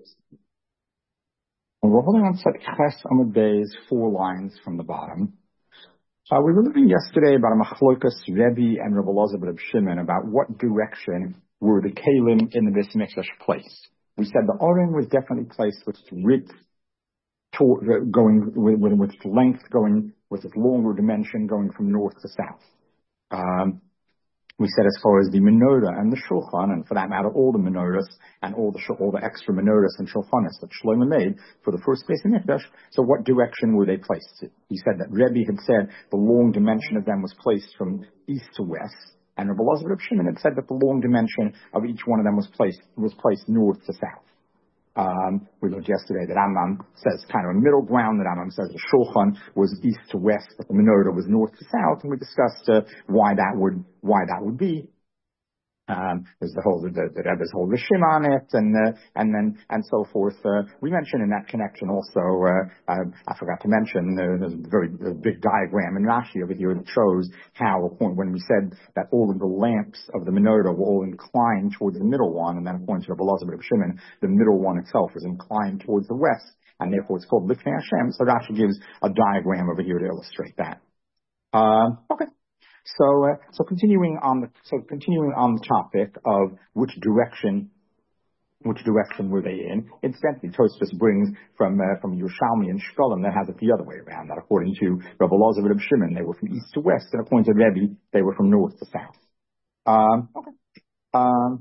We're holding on to Ches Amud Beis, 4 lines from the bottom. We were looking yesterday about a machlokas Rebbe and Rabbi Elazar ben Shimon about what direction were the kalim in the Beis Mikdash placed. We said the Aron was definitely placed with its width going with its length going with its longer dimension going from north to south. We said as far as the menorah and the shulchan, and for that matter, all the menorahs and all the extra menorahs and shulchanas that Shlomo made for the first Beis Mikdash. So what direction were they placed? He said that Rebbe had said the long dimension of them was placed from east to west, and Rabbi Elazar ben Shimon had said that the long dimension of each one of them was placed north to south. We learned yesterday that Rambam says kind of a middle ground, that Rambam says the Shulchan was east to west, but the menorah was north to south, and we discussed why that would be. There's the Rebbe's whole Rishim on it, and so forth. We mentioned in that connection also, I forgot to mention, there's a very big diagram in Rashi over here that shows how, when we said that all of the lamps of the menorah were all inclined towards the middle one, and then according to Rabbi Elazar ben Shimon, the middle one itself was inclined towards the west, and therefore it's called Lifnei Hashem. So Rashi gives a diagram over here to illustrate that. Okay. So continuing on the topic of which direction were they in? Incidentally, Tosfos brings from Yerushalmi and Shkolim that has it the other way around. That according to Rabbi Elazar ben Shimon, they were from east to west, and according to Rebbe, they were from north to south. Okay.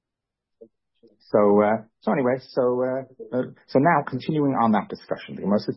So now continuing on that discussion,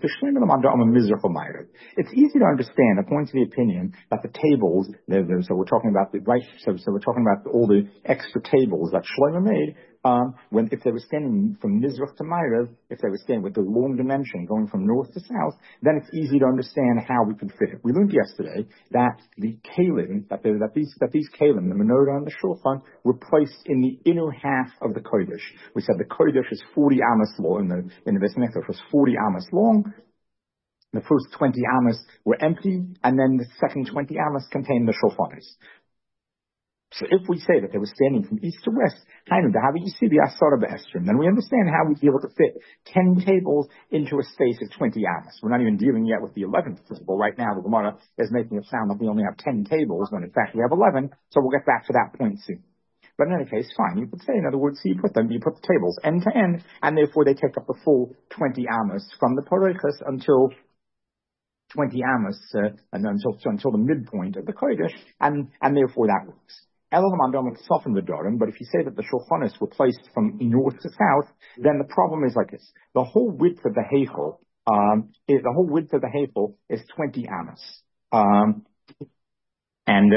it's easy to understand, according to the opinion, that the tables, so we're talking about we're talking about all the extra tables that Shlomo made. If they were standing from Mizrach to Ma'ariv, if they were standing with the long dimension going from north to south, then it's easy to understand how we could fit it. We learned yesterday that the kalim, that these kalim, the menorah and the shulchan, were placed in the inner half of the kodesh. We said the kodesh is 40 amos long, in the Beis Mikdash was 40 amos long. The first 20 amos were empty, and then the second 20 amos contained the shulchanis. So if we say that they were standing from east to west, then we understand how we'd be able to fit 10 tables into a space of 20 amos. We're not even dealing yet with the 11th principle. Right now, the Gemara is making it sound like we only have 10 tables, when in fact we have 11, so we'll get back to that point soon. But in any case, fine. You could say, in other words, you put the tables end to end, and therefore they take up the full 20 amos from the parochas until 20 amos, and until the midpoint of the kodesh, and therefore that works. But if you say that the shulchanis were placed from north to south, then the problem is like this: the whole width of the heichal, is 20 amos. And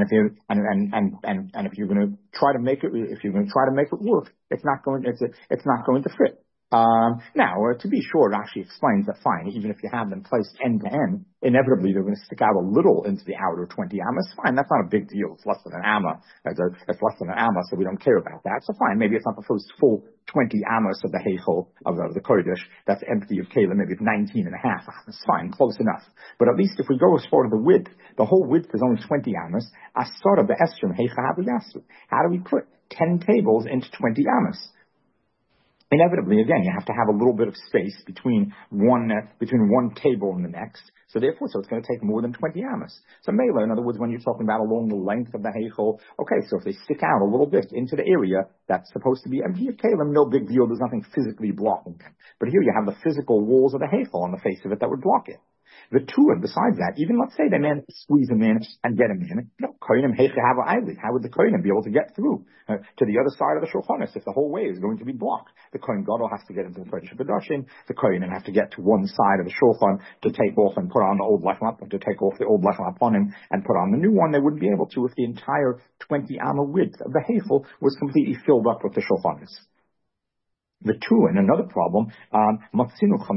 if you're going to try to make it work, it's not going to fit. Now, to be sure, Rashi explains that fine, even if you have them placed end to end, inevitably they're going to stick out a little into the outer 20 amos. Fine, that's not a big deal. It's less than an amma. It's less than an amma, so we don't care about that. So fine, maybe it's not the first full 20 amos of the heichal of the kodesh that's empty of kalim. Maybe it's 19 and a half amos. Fine, close enough. But at least if we go as far as the width, the whole width is only 20 amos. Asara be'esrim heicha habu yasu. How do we put 10 tables into 20 amos? Inevitably, again, you have to have a little bit of space between one table and the next. So therefore, it's going to take more than 20 amos. So Mela, in other words, when you're talking about along the length of the heichal, okay, so if they stick out a little bit into the area that's supposed to be empty of kalim, no big deal. There's nothing physically blocking them. But here you have the physical walls of the heichal on the face of it that would block it. The two, and besides that, even let's say they managed to squeeze them in and get them in, how would the kohenim be able to get through to the other side of the shulchanis if the whole way is going to be blocked? The kohen gadol has to get into the kodesh HaKodashim. The kohenim have to get to one side of the shulchan to take off and put on the old lechem, to take off the old lechem upon him and put on the new one. They wouldn't be able to if the entire 20 amma width of the heichal was completely filled up with the shulchanis. The two, and another problem, then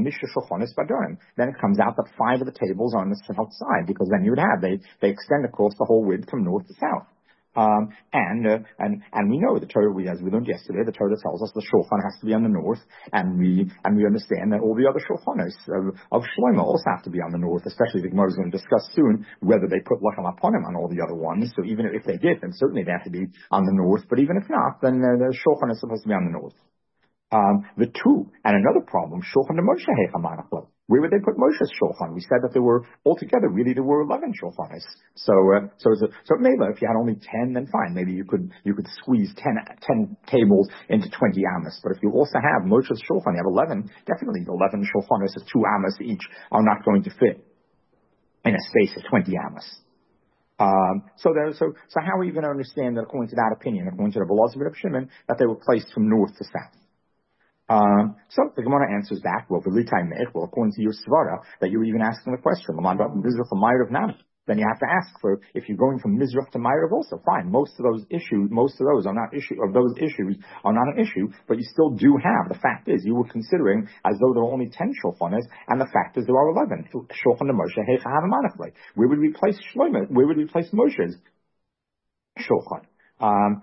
it comes out that 5 of the tables are on the south side, because then you would have, they extend across the whole width from north to south. And we know the Torah, as we learned yesterday, the Torah tells us the shulchan has to be on the north, and we understand that all the other shulchanos of Shlomo also have to be on the north, especially the Gemara is going to discuss soon whether they put lechem upon him on all the other ones. So even if they did, then certainly they have to be on the north, but even if not, then the shulchan is supposed to be on the north. The two, and another problem, Shulchan Moshe Heicha Manachla. Where would they put Moshe's Shulchan? We said that there were, altogether, really there were 11 Shulchanis. So maybe if you had only 10, then fine. Maybe you could squeeze 10 tables into 20 Amos. But if you also have Moshe's Shulchan, you have 11, definitely 11 Shulchanis of 2 Amos each are not going to fit in a space of 20 Amos. So how are you going to understand that according to that opinion, according to the Belazar Reb Shimon, that they were placed from north to south? So the Gemara answers back, well, according to your svara, that you were even asking the question, then you have to ask for, if you're going from Mizrach to Ma'ariv also, fine. Most of those are not an issue, but you still do have, the fact is, you were considering as though there were only 10 shulchanas, and the fact is there are 11. Shulchan Moshe Heicha Manachla. Where would we place Shlomo? Where would we place Moshe's shulchan?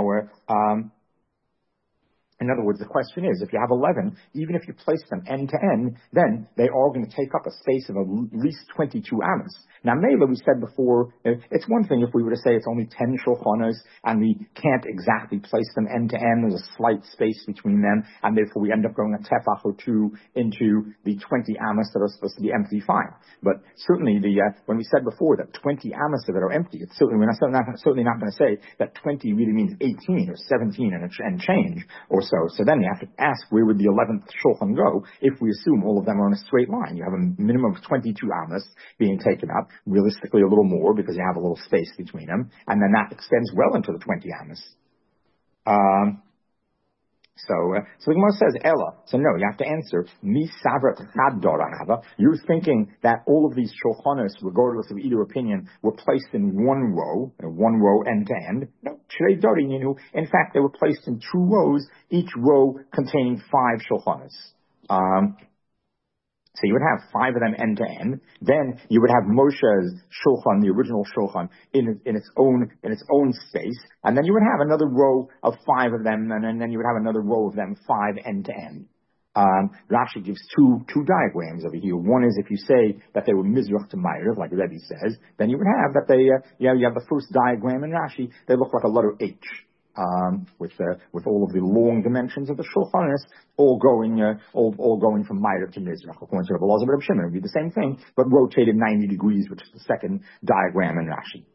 In other words, the question is, if you have 11, even if you place them end to end, then they are going to take up a space of at least 22 amos. Now, Mela, we said before, it's one thing if we were to say it's only 10 shulchanas and we can't exactly place them end to end. There's a slight space between them, and therefore we end up going a tefach or two into the 20 amos that are supposed to be empty. Fine, but certainly when we said before that 20 amos of it are empty, it's certainly certainly not going to say that 20 really means 18 or 17 and change or so then you have to ask, where would the 11th shulchan go if we assume all of them are in a straight line? You have a minimum of 22 amos being taken up, realistically a little more because you have a little space between them, and then that extends well into the 20 amos. So the Gemara says, Ella. So no, you have to answer, Mi Savrat Chad Dorahava. You're thinking that all of these shulchanos, regardless of either opinion, were placed in one row end to end. No, Shrei Dori, in fact, they were placed in 2 rows, each row containing 5 shulchanos. So you would have 5 of them end to end. Then you would have Moshe's shulchan, the original shulchan, in its own space, and then you would have another row of 5 of them, and then you would have another row of them, 5 end to end. Rashi gives two diagrams over here. One is if you say that they were Mizrach to Ma'ariv, like Rebbe says, then you would have that they you have the first diagram in Rashi. They look like a letter H. With all of the long dimensions of the shulchanis, all going from Ma'ariv to Mizrach. According to the Belazar Reb Shimon, it would be the same thing, but rotated 90 degrees, which is the second diagram in Rashi.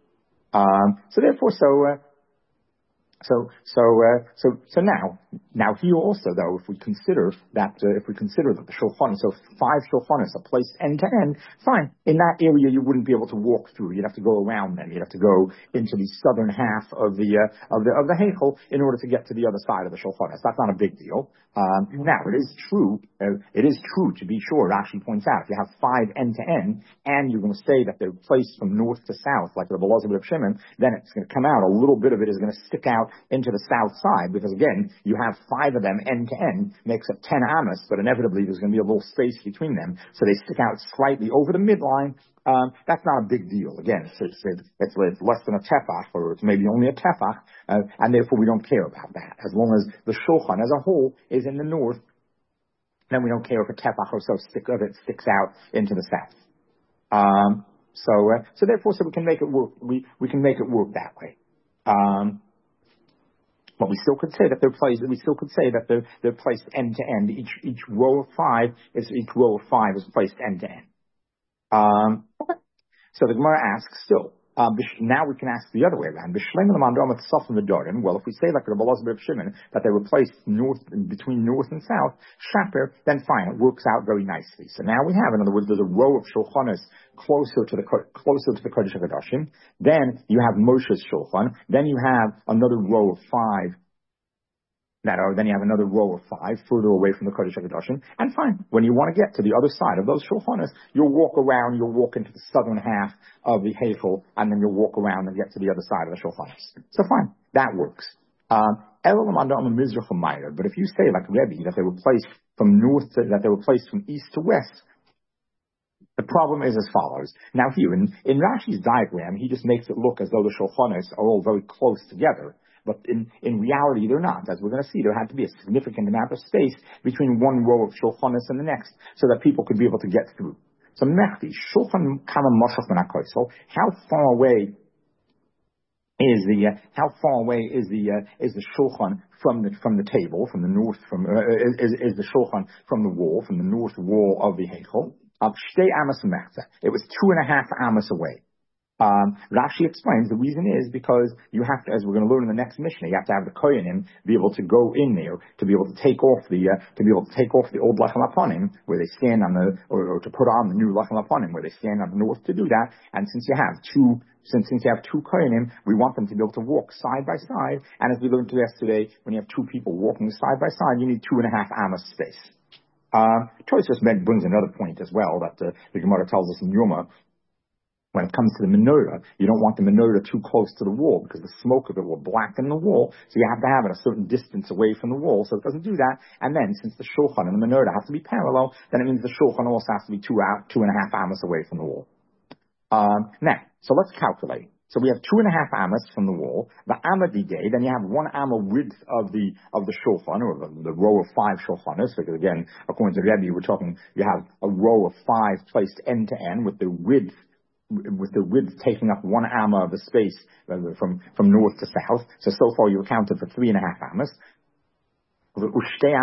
So now here also though, if we consider that the shulchan, so 5 shulchanos are placed end to end, fine. In that area you wouldn't be able to walk through. You'd have to go around them. You'd have to go into the southern half of the heichal in order to get to the other side of the shulchanos. That's not a big deal. Now it is true to be sure. Rashi points out, if you have 5 end to end, and you're going to say that they're placed from north to south, like the Belazar Reb Shimon, then it's going to come out. A little bit of it is going to stick out into the south side, because again, you have 5 of them end to end, makes up 10 amos, but inevitably there's going to be a little space between them, so they stick out slightly over the midline. That's not a big deal. Again, it's less than a tefach, or it's maybe only a tefach, and therefore we don't care about that. As long as the shulchan as a whole is in the north, then we don't care if a tefach or so sticks out into the south. So therefore, we can make it work. We can make it work that way. But we still could say that they're placed. We still could say that they're placed end to end. Each row of 5 is placed end to end. Okay. So the Gemara asks still. Now we can ask the other way around. Well, if we say like the Belazar Reb Shimon that they were placed between north and south, shaper, then fine, it works out very nicely. So now we have, in other words, there's a row of shulchanos closer to the Kodesh HaKadoshim. Then you have Moshe's shulchan. Then you have another row of 5. Then you have another row of 5 further away from the Kodesh HaKadoshim. And fine, when you want to get to the other side of those shulchanos, you'll walk into the southern half of the heichal, and then you'll walk around and get to the other side of the shulchanos. So fine, that works. But if you say like Rebbe that they were placed from east to west, the problem is as follows. Now here, in Rashi's diagram, he just makes it look as though the shulchanos are all very close together. But in reality, they're not. As we're going to see, there had to be a significant amount of space between one row of shulchanos and the next, so that people could be able to get through. So mechti, shulchan kama moshach ben hakoisel, how far away is how far away is the shulchan from the table, from the north, is the shulchan from the wall, from the north wall of the heichal? Shtei amos mechza. It was 2.5 amos away. Rashi explains the reason is because you have to, as we're going to learn in the next Mishnah, you have to have the koyanim be able to go in there to be able to take off the old lachem lapanim where they stand on or to put on the new lachem lapanim where they stand on the north to do that. And since you have two koyanim, we want them to be able to walk side by side. And as we learned yesterday, when you have two people walking side by side, you need 2.5 amos space. Tosfos brings another point as well that the Gemara tells us in Yoma. When it comes to the menorah, you don't want the menorah too close to the wall because the smoke of it will blacken the wall. So you have to have it a certain distance away from the wall so it doesn't do that. And then since the shulchan and the menorah have to be parallel, then it means the shulchan also has to be 2.5 amos away from the wall. Now, so let's calculate. So we have 2.5 amos from the wall. The amadi day, then you have 1 amma width of the shulchan, or the row of 5 shulchanos, because again, according to Rebbe, we're talking, you have a row of 5 placed end to end with the width taking up 1 amma of the space from north to south. So far you accounted for 3.5 amos. Then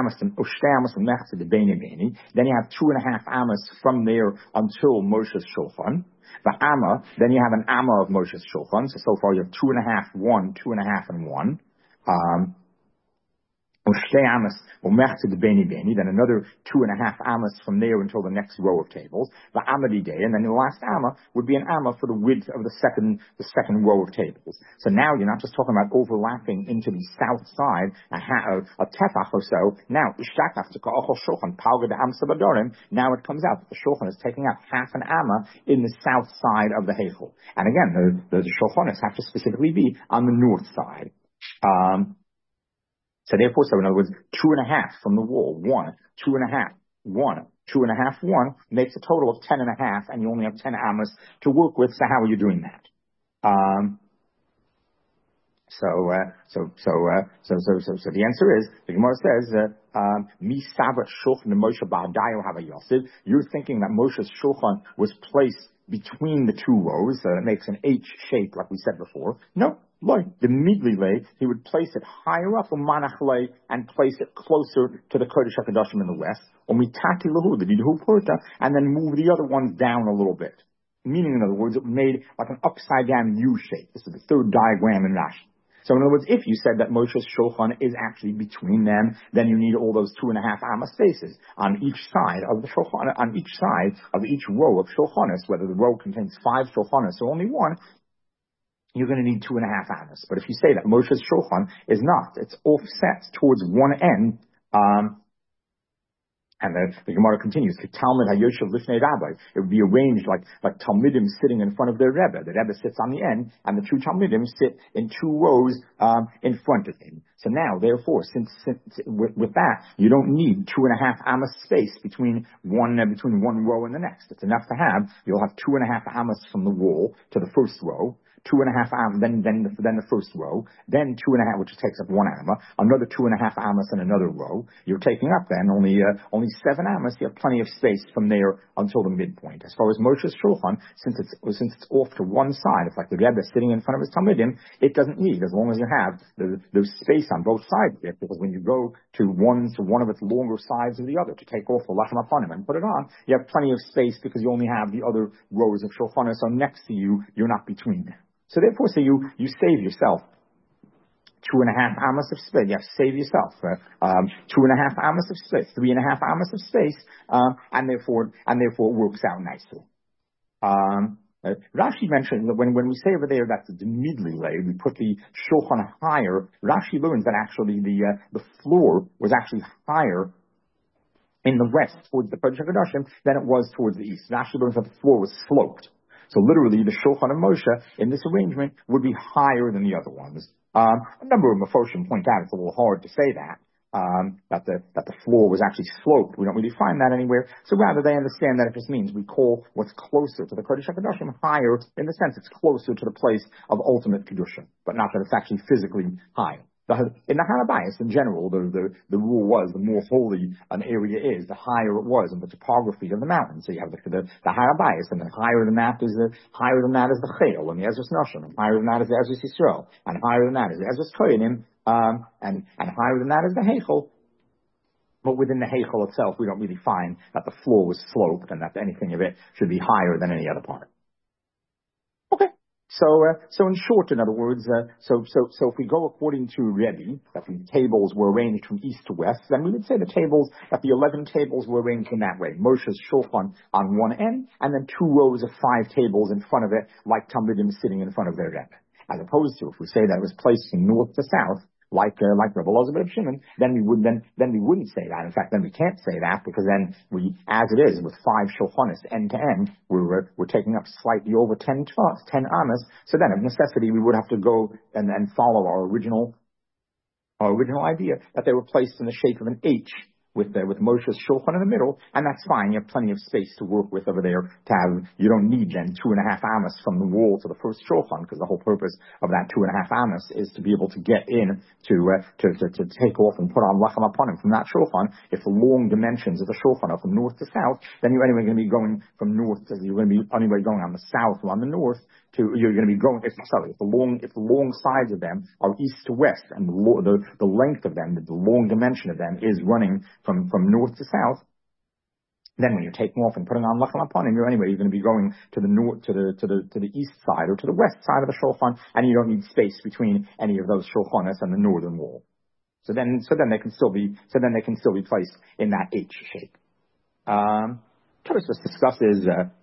you have 2.5 amos from there until Moshe's shulchan. The amma, then you have an amma of Moshe's shulchan. So far you have 2.5, 1, 2.5, and 1. Then another 2.5 amos from there until the next row of tables. The amadi day, and then the last amma would be an amma for the width of the second row of tables. So now you're not just talking about overlapping into the south side a tefach or so. Now now it comes out that the shulchan is taking out half an amma in the south side of the heichel. And again, the shulchanos have to specifically be on the north side. So therefore, in other words, 2.5 from the wall, 1, 2.5, 1, 2.5, 1 makes a total of 10.5, and you only have 10 amos to work with. So how are you doing that? So the answer is, the Gemara says, you're thinking that Moshe's shulchan was placed between the two rows, so it makes an H shape, like we said before. No. The midley, he would place it higher up on manachle and place it closer to the Kodesh HaKadoshim in the west. And then move the other ones down a little bit. Meaning, in other words, it made like an upside down U shape. This is the third diagram in Rashi. So in other words, if you said that Moshe's shulchan is actually between them, then you need all those 2.5 amma spaces on each side of the shulchan, on each side of each row of shulchanos, whether the row contains 5 shulchanos or only 1. You're going to need 2.5 amos. But if you say that Moshe's shulchan is not, it's offset towards one end, and the Gemara continues, Talmud HaYoshev Lifnei Rabbi. It would be arranged like Talmidim sitting in front of their Rebbe. The Rebbe sits on the end, and the 2 Talmidim sit in 2 rows in front of him. So now, therefore, since with that, you don't need 2.5 amos space between one row and the next. It's enough to have. You'll have 2.5 amos from the wall to the first row. 2.5 amos, then the first row, then 2.5, which takes up 1 amma, another 2.5 amos in another row. You're taking up then only 7 amos. You have plenty of space from there until the midpoint. As far as Moshe's shulchan, since it's off to one side, it's like the Rebbe sitting in front of his Talmidim, it doesn't need, as long as you have there's space on both sides of it, because when you go to one of its longer sides or the other to take off the lachem aponim and put it on, you have plenty of space because you only have the other rows of shulchanos are next to you. You're not between them. So therefore, you save yourself 2.5 amos of space. You have to save yourself 2.5 amos of space, 3.5 amos of space, and therefore it works out nicely. Rashi mentioned that when we say over there that the midley lay, we put the shulchan higher. Rashi learns that actually the floor was actually higher in the west towards the Kodesh HaKadoshim than it was towards the east. Rashi learns that the floor was sloped. So literally, the shulchan of Moshe in this arrangement would be higher than the other ones. A number of Mefoshim point out it's a little hard to say that the floor was actually sloped. We don't really find that anywhere. So rather, they understand that it just means we call what's closer to the Kodesh HaKadoshim higher in the sense it's closer to the place of ultimate Kedusha, but not that it's actually physically higher. In the Harabayas in general, the rule was the more holy an area is, the higher it was in the topography of the mountain. So you have the Harabayas, and the higher than that is the Chayil, and the Ezras Noshim, and higher than that is the Ezras Yisrael, and higher than that is the Ezras Koyanim, and higher than that is the Heichel. But within the Heichel itself, we don't really find that the floor was sloped and that anything of it should be higher than any other part. Okay. So in short, in other words, so if we go according to Rebbe, that the tables were arranged from east to west, then we would say that the 11 tables were arranged in that way. Moshe's shulchan on one end, and then 2 rows of 5 tables in front of it, like Talmidim sitting in front of their Rebbe. As opposed to if we say that it was placed from north to south, like Rebbe Elazar ben Shimon, then we wouldn't say that. In fact, then we can't say that because then as it is with 5 shulchanis end to end, we're taking up slightly over 10 amas. So then, of necessity, we would have to go and follow our original idea that they were placed in the shape of an H with Moshe's shulchan in the middle, and that's fine. You have plenty of space to work with over there. You don't need then 2.5 amas from the wall to the first shulchan, because the whole purpose of that 2.5 amas is to be able to get in to take off and put on lechem aponim from that shulchan. If the long dimensions of the shulchan are from north to south, then you're anyway going to be going from north to you're going to be anyway going on the south or on the north. You're going to be going. If the long sides of them are east to west, and the length of them, the long dimension of them is running from north to south, then when you're taking off and putting on lechem aponim, you're going to be going to the north, to the east side or to the west side of the shulchan, and you don't need space between any of those shulchanas and the northern wall. So then they can still be placed in that H shape. Tosfos discusses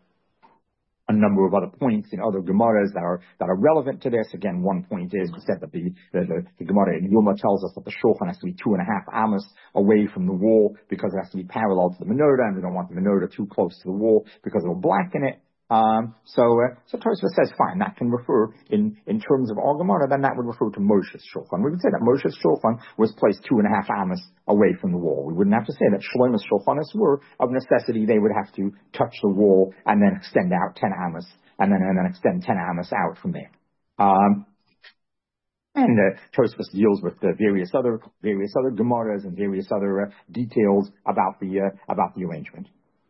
a number of other points in other Gemaras that are relevant to this. Again, one point is we said that the Gemara in Yuma tells us that the shulchan has to be 2.5 amas away from the wall because it has to be parallel to the menorah, and we don't want the menorah too close to the wall because it'll blacken it. So Tosfos says, fine, that can refer in terms of our Gemara, then that would refer to Moshe's shulchan. We would say that Moshe's shulchan was placed 2.5 amas away from the wall. We wouldn't have to say that Shlomo's shulchanis were, of necessity, they would have to touch the wall and then extend out 10 amas, and then extend 10 amas out from there. And Tosfos deals with the various other Gemaras and various other details about the arrangement.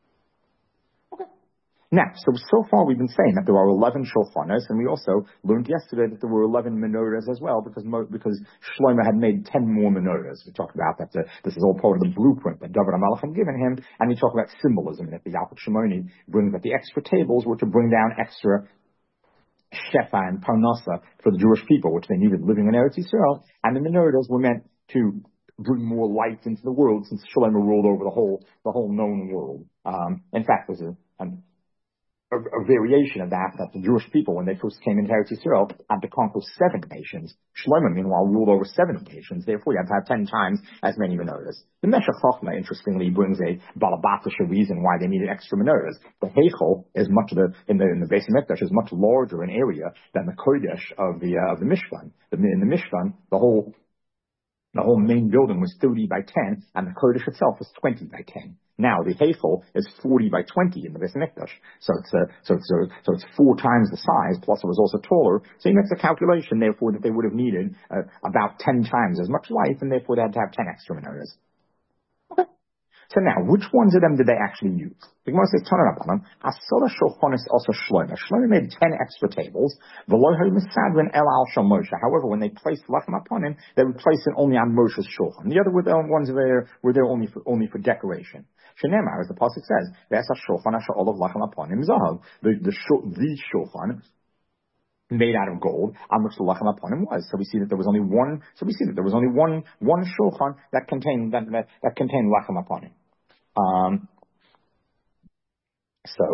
Now, so far we've been saying that there are 11 shulchanos, and we also learned yesterday that there were 11 menorahs as well, because Shlomo had made 10 more menorahs. We talked about that. This is all part of the blueprint that David HaMelech had given him, and we talk about symbolism in it. The Yalkut Shimoni brings that the extra tables were to bring down extra shefa and parnasa for the Jewish people, which they needed living in Eretz Yisrael, and the menorahs were meant to bring more light into the world, since Shlomo ruled over the whole known world. In fact, there's a variation of that the Jewish people, when they first came into Eretz Yisrael, had to conquer 7 nations. Shlomo, meanwhile, ruled over 70 nations. Therefore, you have to have 10 times as many menorahs. The Meshech Chochmah, interestingly, brings a Balabatisha reason why they needed extra menorahs. The Heichel is in the Beis Hamikdash is much larger in area than the Kodesh of the Mishkan. In the Mishkan, the whole main building was 30 by 10, and the Kodesh itself was 20 by 10. Now the Heichel is 40 by 20 in the Beis Hamikdash, so it's 4 times the size. Plus, it was also taller. So he makes a calculation, therefore, that they would have needed about 10 times as much light, and therefore they had to have 10 extra menorahs. Okay. So now, which ones of them did they actually use? The Gemara says, Asola shulchanis also Shlomo. Shlomo made 10 extra tables. However, when they placed lechem aponim, they would place it only on Moshe's shulchan. The other ones were there only for decoration. Shenemar, as the pasuk says, "Ve'asa shulchan asher olav lechem aponim zahav." The shulchan made out of gold, on which the lechem aponim was. So we see that there was only one. So we see that there was only one shulchan that contained lechem aponim. So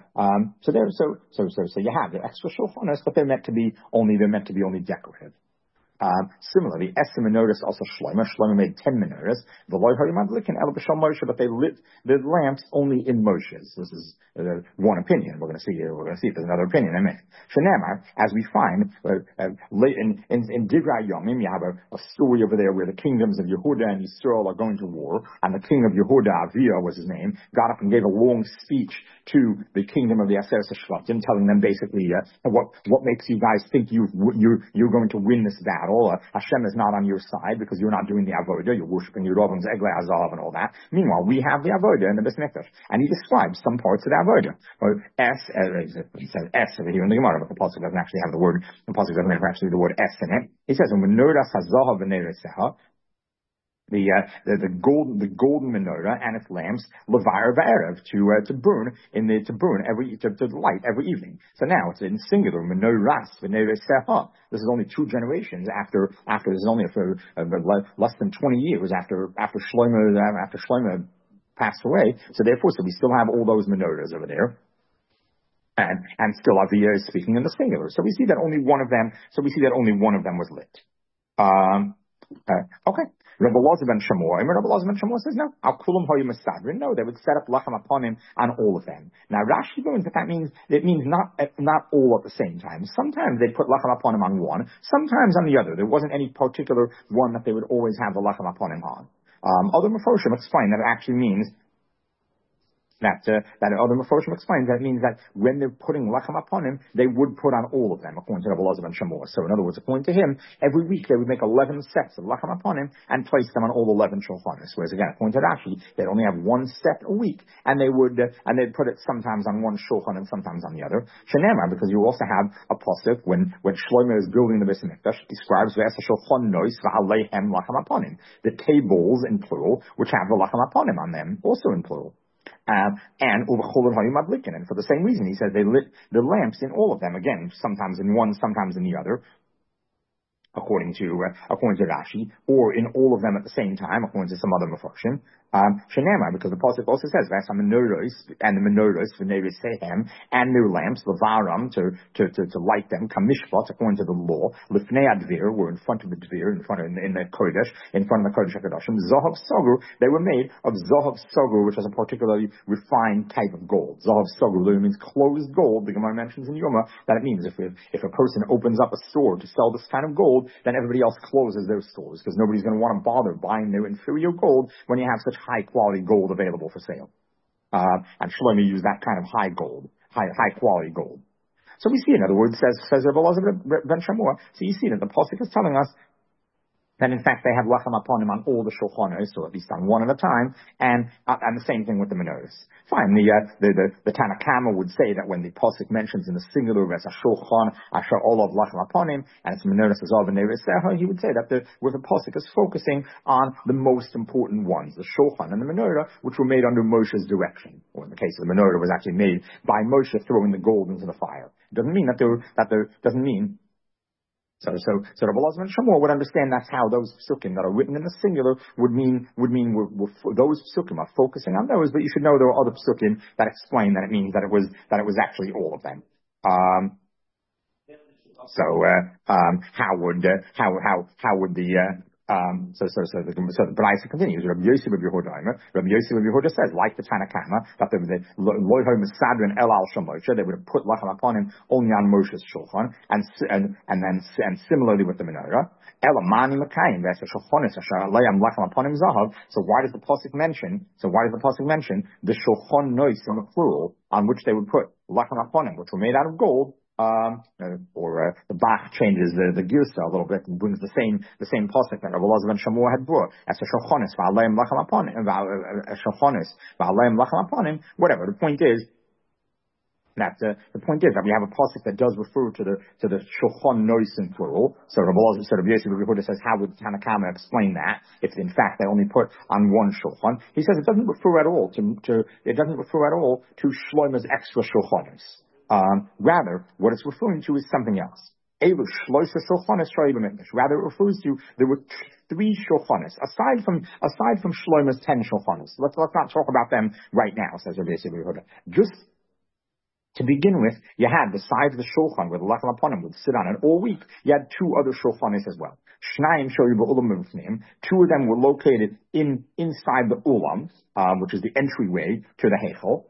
you have the extra shulchanos, but they're meant to be only decorative. Similarly, Esther menorahs also Shlomo. Shlomo made 10 menorahs. But they lit the lamps only in Moshe's. This is one opinion. We're going to see if there's another opinion in a minute. Shenamar, as we find in Divrei Yomim, you have a story over there where the kingdoms of Yehuda and Yisrael are going to war, and the king of Yehuda, Avia was his name, got up and gave a long speech to the kingdom of the Aseret Shvatim, telling them basically what makes you guys think you're going to win this battle. Hashem is not on your side because you're not doing the avodah. You're worshiping your Rovim, Eglei Azav, and all that. Meanwhile, we have the avodah in the Beis Mikdash, and he describes some parts of the avodah. He says S over here in the Gemara, but the pasuk doesn't actually have the word. The pasuk doesn't have actually the word S in it. He says, the golden menorah and its lamps, levair v'erev, to burn to light every evening. So now it's in singular, menorahs v'nereseha. This is only 2 generations after this is only for less than 20 years after Shlomo passed away. So therefore, we still have all those menorahs over there. And still Aviyah is speaking in the singular. So we see that only one of them was lit. Okay. Rabbi Elazar ben Shammua says no. Al kulam hayu mesadrin. No, they would set up lachem upon him on all of them. Now Rashi learns that means not all at the same time. Sometimes they put lachem upon him on one, sometimes on the other. There wasn't any particular one that they would always have the lachem upon him on. Other Mefarshim explain that it actually means that other Mefarshim explains that it means that when they're putting lechem upon him, they would put on all of them, according to Rabbi Elazar ben Shammua. So in other words, according to him, every week they would make 11 sets of lechem upon him and place them on all 11 shulchanos. Whereas again, according to Rashi, they'd only have 1 set a week, and they'd put it sometimes on one shulchan and sometimes on the other. Shenemar, because you also have a pasuk when Shlomo is building the Beis Mikdash, describes the shulchan nois v'aleihem lechem upon him, the tables in plural, which have the lechem upon him on them, also in plural. And for the same reason, he says they lit the lamps in all of them, again, sometimes in one, sometimes in the other, according to Rashi, or in all of them at the same time, according to some other Mefarshim. Shenema, because the pasuk also says that the menorahs v'neiresehem and their lamps levaram to light them kamishpat according to the law lifnei advir were in front of the dvir in the kodesh in front of the kodesh hakadoshim zahav sagur, they were made of zahav sagur, which is a particularly refined type of gold. Zahav sagur literally means closed gold. The Gemara mentions in Yoma that it means if a person opens up a store to sell this kind of gold, then everybody else closes their stores because nobody's going to want to bother buying their inferior gold when you have such high quality gold available for sale. And Shlomo used that kind of high quality gold. So we see, in other words, says Rabbi Elazar ben Shammua, so you see that the pasuk is telling us that in fact they have lechem upon him on all the shulchanos, or at least on one at a time, and the same thing with the menorahs. Fine, the Tanna Kama would say that when the pasuk mentions in the singular as a shulchan asher olav lechem upon him, and it's menorahs azav and nereseha, he would say that the pasuk is focusing on the most important ones, the shulchan and the menorah, which were made under Moshe's direction, or in the case of the menorah was actually made by Moshe throwing the gold into the fire. It doesn't mean doesn't mean. So Rabbi Elazar ben Shammua would understand that's how those psukim that are written in the singular would mean those psukim are focusing on those, but you should know there are other psukim that explain that it means that it was actually all of them. How would the Braisa continues. Rabbi Yosef of Yehuda says, like the Tanna Kama, that the loyho mesadrin el al Moshe, they would have put lechem upon him only on Moshe's shulchan, and similarly with the menorah. Elamani Makayim v'esher shulchanis asher alayam lechem upon him zahav. So why does the pasuk mention the shulchan nois in the plural on which they would put lechem upon him, which were made out of gold? The Bach changes the girsa a little bit and brings the same pasuk that Rabbi Elazar ben Shammua had brought as a shochonis v'alayim lachem upon him, whatever. The point is that we have a pasuk that does refer to the shulchan nois in plural. So Rabbi Yosef of Yehuda says, how would Tanna Kama explain that if in fact they only put on one shulchan? He says it doesn't refer at all to Shlomo's extra shulchanos. Rather, what it's referring to is something else. Rather, it refers to there were 3 shulchanos aside from Shlomo's 10 shulchanos. Let's not talk about them right now, says Rabbi Yosef Yehuda. Just to begin with, you had besides the shulchan where the lechem upon him would sit on it all week, you had 2 other shulchanos as well. Shnayim shoyu ba'ulam mifnim. 2 of them were located inside the ulam, which is the entryway to the heichal.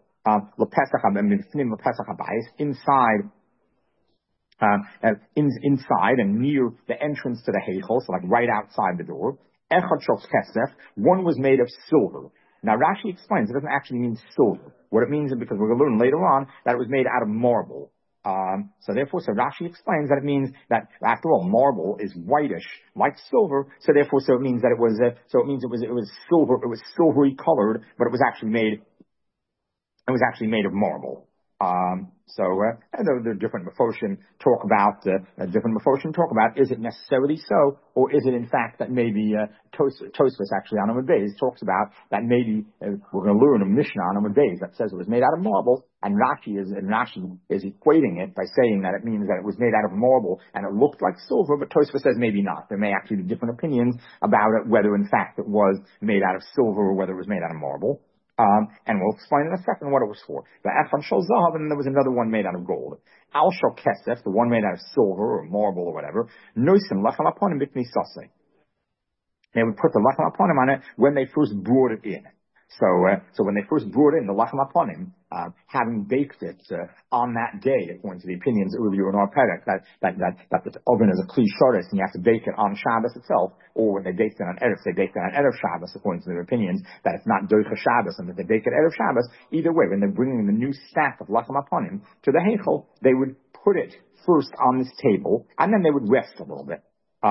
Inside and near the entrance to the heichal, so like right outside the door. Echad shel kesef, one was made of silver. Now Rashi explains it doesn't actually mean silver. What it means is, because we're going to learn later on, that it was made out of marble. So Rashi explains that it means that, after all, marble is whitish like silver. So it means that it was silver. It was silvery colored, but it was actually made of marble. And the different Mefoshim talk about, is it necessarily so, or is it in fact that maybe, Tosfos actually on Amud Beis talks about that maybe, we're going to learn a Mishnah on Amud Beis that says it was made out of marble, and Rashi is equating it by saying that it means that it was made out of marble and it looked like silver, but Tosfos says maybe not. There may actually be different opinions about it, whether in fact it was made out of silver or whether it was made out of marble. And we'll explain in a second what it was for. The Echad Shel Zahav, and then there was another one made out of gold. Al Shel Kesef, the one made out of silver or marble or whatever. Noisim Lachem Aponim B'Knisasei. They would put the Lachem Aponim on it when they first brought it in. So when they first brought in the Lachem Aponim, having baked it on that day, according to the opinions earlier in our Perek, that the oven is a Kli Shoris and you have to bake it on Shabbos itself, or when they baked it on Erev, they baked it on Erev Shabbos, according to their opinions, that it's not Doicha Shabbos and that they bake it Erev Shabbos. Either way, when they're bringing the new stack of Lachem Aponim to the Heichel, they would put it first on this table, and then they would rest a little bit.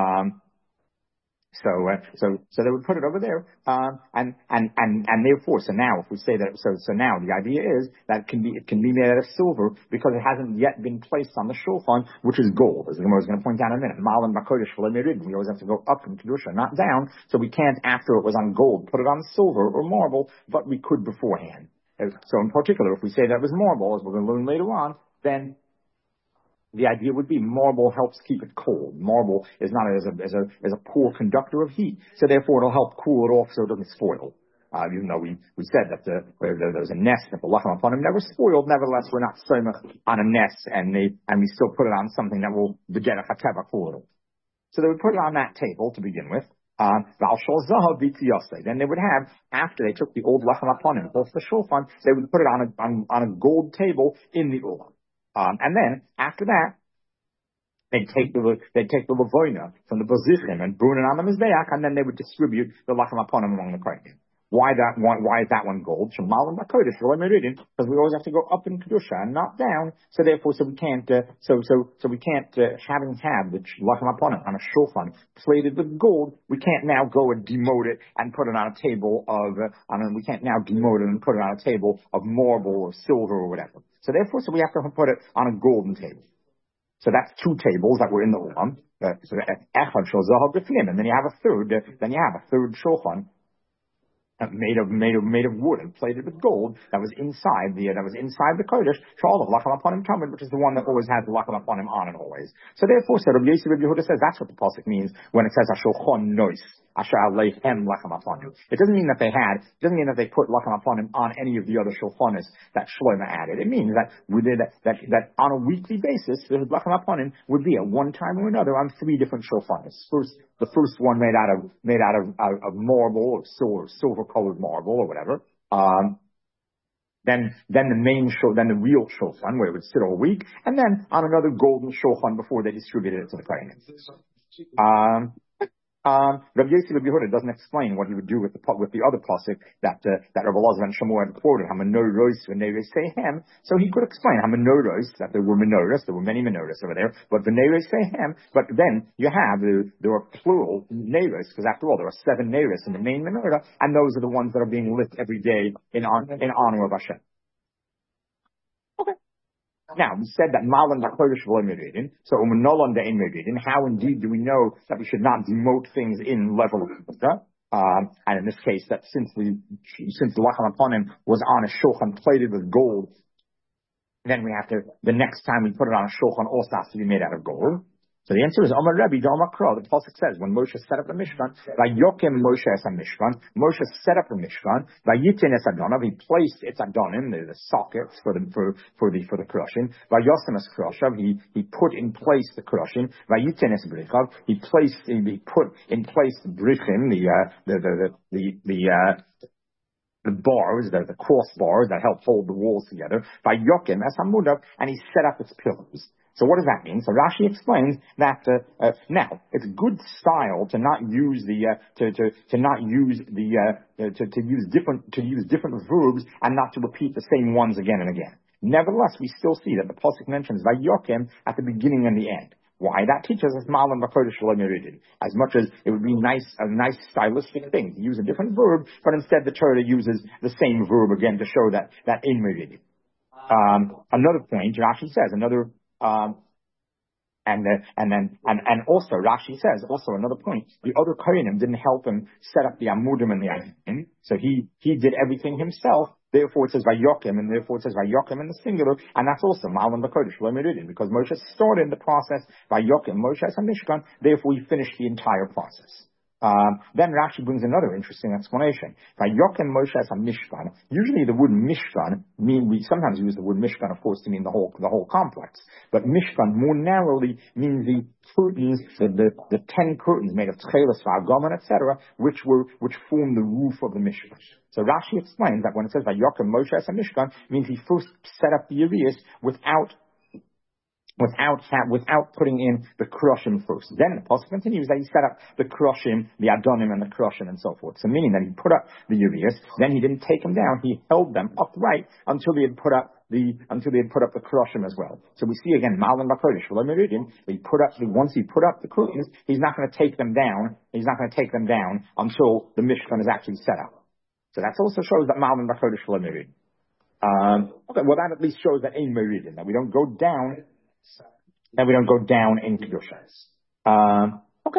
So they would put it over there, and therefore, so now if we say that, so now the idea is that it can be made out of silver because it hasn't yet been placed on the shulchan, which is gold, as the Gemara is going to point out in a minute. Malan b'kodesh v'lo merid. We always have to go up in kedusha, not down. So we can't, after it was on gold, put it on silver or marble, but we could beforehand. So in particular, if we say that it was marble, as we're going to learn later on, then the idea would be marble helps keep it cold. Marble is not as a poor conductor of heat, so therefore it'll help cool it off so it doesn't spoil. Even though we said that there was a nest that the Lachem Aponim never spoiled, nevertheless we're not soymach on a nest, and we still put it on something that will get a chateva cool. So they would put it on that table to begin with. Then they would have, after they took the old Lachem Aponim off the shulchan, they would put it on a gold table in the ulam. And then after that, they'd take the levoina from the bozichim and burn it on the mizbeach, and then they would distribute the lachem aponim among the kohanim. Why is that one gold? Shemalim b'kodesh v'lo meridin, because we always have to go up in kedusha and not down. So therefore, we can't having had the lachem aponim on a shulchan plated with gold, we can't now go and demote it and put it on a table of we can't now demote it and put it on a table of marble or silver or whatever. So therefore, we have to put it on a golden table. So that's two tables that were in the ulam. So echad shel zahav b'fnim, and then you have a third shulchan made of wood and plated with gold that was inside the kodesh. Shal of lachem aponim tamid, which is the one that always has the lachem aponim on it always. So therefore, Rabbi Yosef Rabbi Yehuda says that's what the pasuk means when it says ashulchan nois. It doesn't mean that they put lachem aponim on any of the other shulchanis that Shlomo added. It means that on a weekly basis, the lachem aponim would be at one time or another on three different shulchanis. The first one made out of marble or silver colored marble or whatever. Then the real shulchan where it would sit all week, and then on another golden shulchan before they distributed it to the kohanim. Rabbi Yosef Rabbi Yehuda doesn't explain what he would do with the other pasuk that Rabbi Elazar and Shamuel had quoted, Hamanoros v'neiros sehem. So he could explain Hamanoros, that there were many menorahs over there, but v'neiros sehem. But then you have there are plural neiros, because after all there are 7 neiros in the main menorah, and those are the ones that are being lit every day in honor of Hashem. Now, we said that Malan b'kodesh v'lo meridin, so u'menolan de'en meridin, how indeed do we know that we should not demote things in level of Chutzah? And in this case, that since the lachem aponim was on a shulchan plated with gold, then we have to, the next time we put it on a shulchan also has to be made out of gold. So the answer is Amar Rebbe, Amar Kro. The pasuk says when Moshe set up the Mishkan, Vayokim Moshe es Mishkan. Moshe set up the Mishkan. Vayitin es Adonav. He placed its Adonim, the sockets for the crushing. Vayosim es Kroshav. He put in place the crushing. Vayitin es Brichav. He put in place the Brichim, the bars, the cross bars that help hold the walls together. Vayokim es Hamudav, and he set up its pillars. So what does that mean? So Rashi explains that now it's good style to not use to use different verbs and not to repeat the same ones again and again. Nevertheless, we still see that the pasuk mentions Vayokem at the beginning and the end. Why? That teaches us Malan B'Kodesh Lo Meridin. As much as it would be a nice stylistic thing to use a different verb, but instead the Torah uses the same verb again to show that in Meridin. Another point, Rashi says, and also Rashi says, also another point, the other Kohanim didn't help him set up the Amudim and the Adim, so he did everything himself. Therefore it says Vayokim, and therefore it says Vayokim in the singular, and that's also Malan B'Kodesh Lo Meridin, because Moshe started the process Vayokim, Moshe has a Mishkan, therefore he finished the entire process. Then Rashi brings another interesting explanation. Vayokem Moshe as a Mishkan. Usually the word Mishkan we sometimes use the word Mishkan, of course, to mean the whole complex. But Mishkan more narrowly means the curtains, the 10 curtains made of tchelas, v'agaman, etc., which form the roof of the Mishkan. So Rashi explains that when it says Vayokem Moshe as a Mishkan, means he first set up the Urias without putting in the Kroshim first. Then the pasuk continues that he set up the Kroshim, the Adonim and the Kroshim and so forth. So meaning that he put up the Urias, then he didn't take them down, he held them upright until he had put up the Kroshim as well. So we see again, Malan B'Kodesh Lo Meridin, once he put up the curtains, he's not going to take them down until the Mishkan is actually set up. So that also shows that Malan B'Kodesh Lo Meridin. Okay, well that at least shows that in Meridin, that we don't go down in Kedushas. Okay.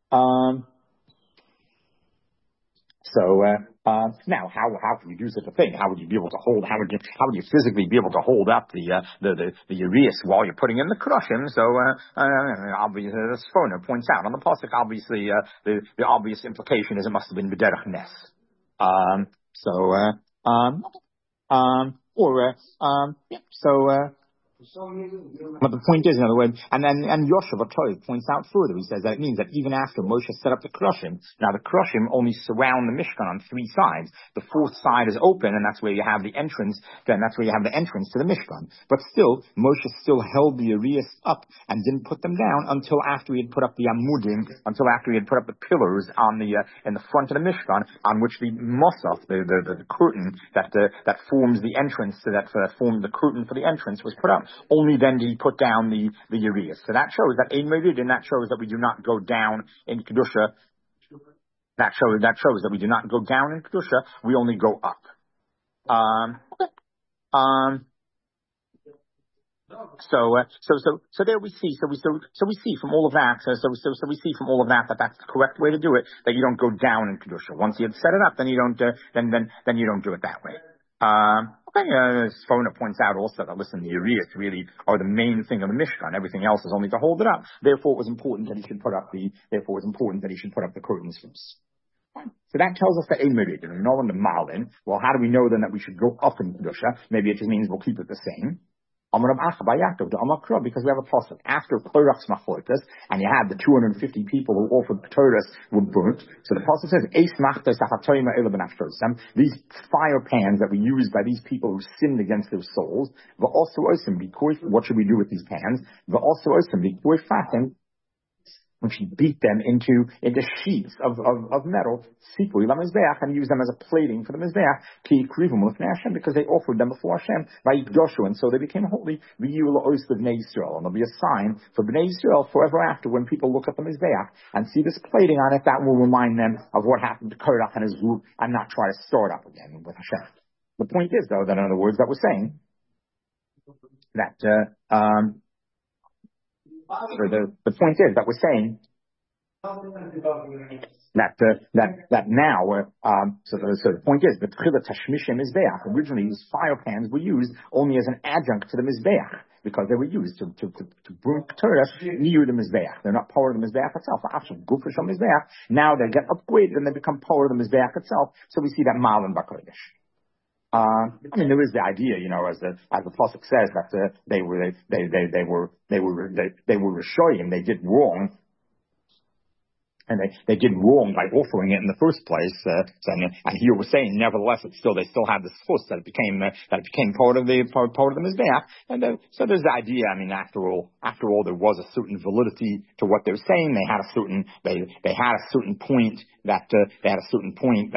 Now, how can you do such a thing? How would you be able to hold? How would you physically be able to hold up the Urias while you're putting in the Kroshim? So, obviously, the Sfoner points out on the pasuk. Obviously, the obvious implication is it must have been B'derech Nes. But the point is, in other words, and Yoshev Atoy points out further, he says that it means that even after Moshe set up the Kroshim, now the Kroshim only surround the Mishkan on 3 sides. The 4th side is open, and that's where you have the entrance, to the Mishkan. But still, Moshe still held the Urias up and didn't put them down until after he had put up the Amudim, until after he had put up the pillars in the front of the Mishkan, on which the Mosaf, the curtain that forms the entrance, formed the curtain for the entrance, was put up. Only then did he put down the Urias. So that shows that Ein Meridin, that shows that we do not go down in Kedusha. That shows that we do not go down in Kedusha. We only go up. So there we see. So we see from all of that. So we see from all of that that's the correct way to do it. That you don't go down in Kedusha. Once you have set it up, then you don't do it that way. Sfoner points out also that, listen, the Urias really are the main thing of the Mishkan. Everything else is only to hold it up. Therefore, it was important that he should put up the curtains first. So that tells us that Ein Meridin, we know in the Malin. Well, how do we know then that we should go up in Kedusha? Maybe it just means we'll keep it the same. Because we have a pasuk after Korach's machlokas, and you have the 250 people who offered Torahs were burnt. So the pasuk says, these fire pans that were used by these people who sinned against their souls. What should we do with these pans? When she beat them into sheets of metal, and use them as a plating for the Mizbeach, because they offered them before Hashem by Joshua, and so they became holy. And there'll be a sign for Bnei Yisrael forever after, when people look at the Mizbeach and see this plating on it, that will remind them of what happened to Korach and his group, and not try to start up again with Hashem. The point is, though, that in other words, that we're saying that the point is that we're saying that now. So the point is that Tchilat Tashmishim Mizbeach, originally these fire pans were used only as an adjunct to the Mizbeach, because they were used to bring Torah near the Mizbeach. They're not part of the Mizbeach itself. Now they get upgraded and they become part of the Mizbeach itself. So we see that Malan B'Kodesh. There is the idea, as the pasuk says, that they were Rishoyim, they did wrong. and they did wrong by offering it in the first place. And here we're saying, nevertheless, they still had the schus that it became part of the mizbeach. And so there's the idea. I mean, after all, there was a certain validity to what they're saying. They had a certain point that they're arguing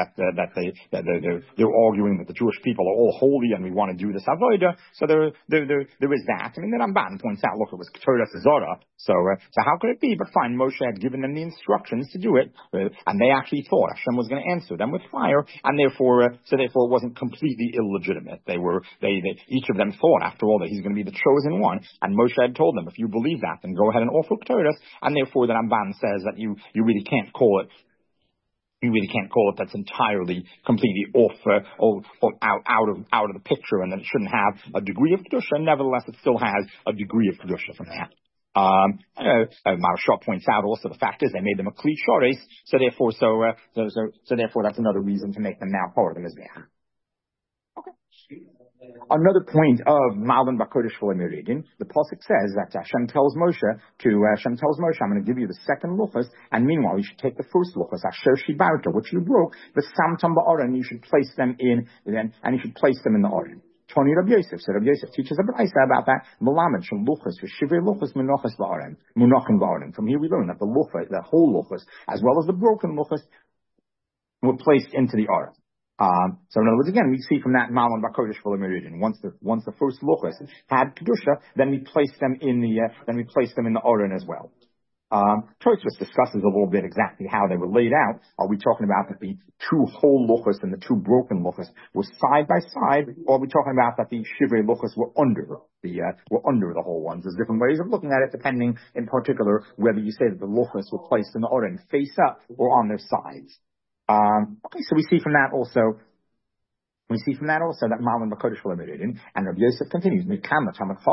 that the Jewish people are all holy and we want to do this avodah. So there is that. I mean, the Ramban points out, look, it was Keturas Zora. So how could it be? But fine, Moshe had given them the instructions to do it, and they actually thought Hashem was going to answer them with fire, and therefore it wasn't completely illegitimate. Each of them thought, after all, that he's going to be the chosen one, and Moshe had told them, if you believe that, then go ahead and offer Keturas, and therefore the Ramban says that you really can't call it. You really can't call it that's entirely, completely off or out of the picture, and that it shouldn't have a degree of kedusha. Nevertheless, it still has a degree of kedusha from that. Maharsha points out also the fact is they made them a kli shores, so therefore that's another reason to make them now part of the mizbeach. Okay. Another point of Malvin Bakodesh V'Lemiridin, the pasuk says that Hashem tells Moshe, I'm going to give you the second luchos, and meanwhile you should take the first luchos, Asher Shibarta, which you broke, the Samtam Ba'aron, you should place them in the Aron. Tony Rabbi Yosef. So Rabbi Yosef teaches a brayso about that. Melamed shel luchos v'shivrei luchos menachos ba'aron, munachim ba'aron. From here we learn that the luchos, the whole luchos, as well as the broken luchos, were placed into the aron. So in other words, again, we see from that Malon Bakodesh V'Lemiridin. Once the first luchos had kedusha, then we placed them in the aron as well. Tosfos discusses a little bit exactly how they were laid out. Are we talking about that the two whole luchos and the two broken luchos were side by side, or are we talking about that the shivrei luchos were under the whole ones? There's different ways of looking at it, depending in particular whether you say that the luchos were placed in the aron face up or on their sides. Okay, so we see from that also that Malon Bakodesh V'Lemiridin, and Rabbi Yosef continues, from here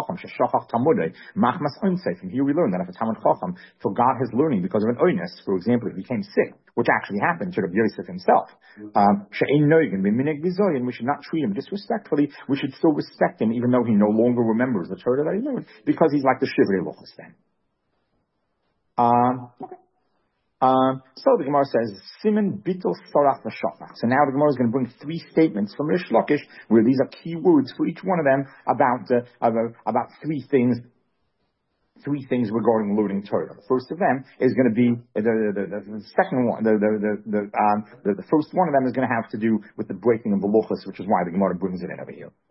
we learn that if a Talmid Chacham forgot his learning because of an oinus, for example, he became sick, which actually happened to Rabbi Yosef himself, we should not treat him disrespectfully, we should still respect him even though he no longer remembers the Torah that he learned, because he's like the Shivrei Luchos then. So the Gemara says, Siman Bittul Sorach V'Shachach. So now the Gemara is going to bring three statements from Rish Lakish, where these are key words for each one of them about three things regarding loading Torah. The first of them is going to be the second one. The first one of them is going to have to do with the breaking of the luchos, which is why the Gemara brings it in over here.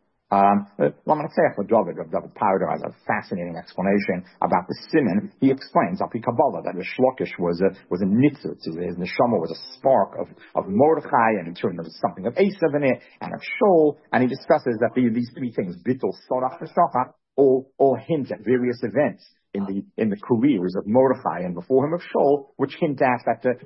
David Powder has a fascinating explanation about the siman. He explains, Api Kabbalah, that Rish Lakish was a nitzitz. His neshama was a spark of Mordechai, and in turn there was something of Esav in it, and of Shaul, and he discusses that these three things, Bittul, Sorach, and Shachar, all hint at various events in the careers of Mordechai and before him of Shaul, which hint at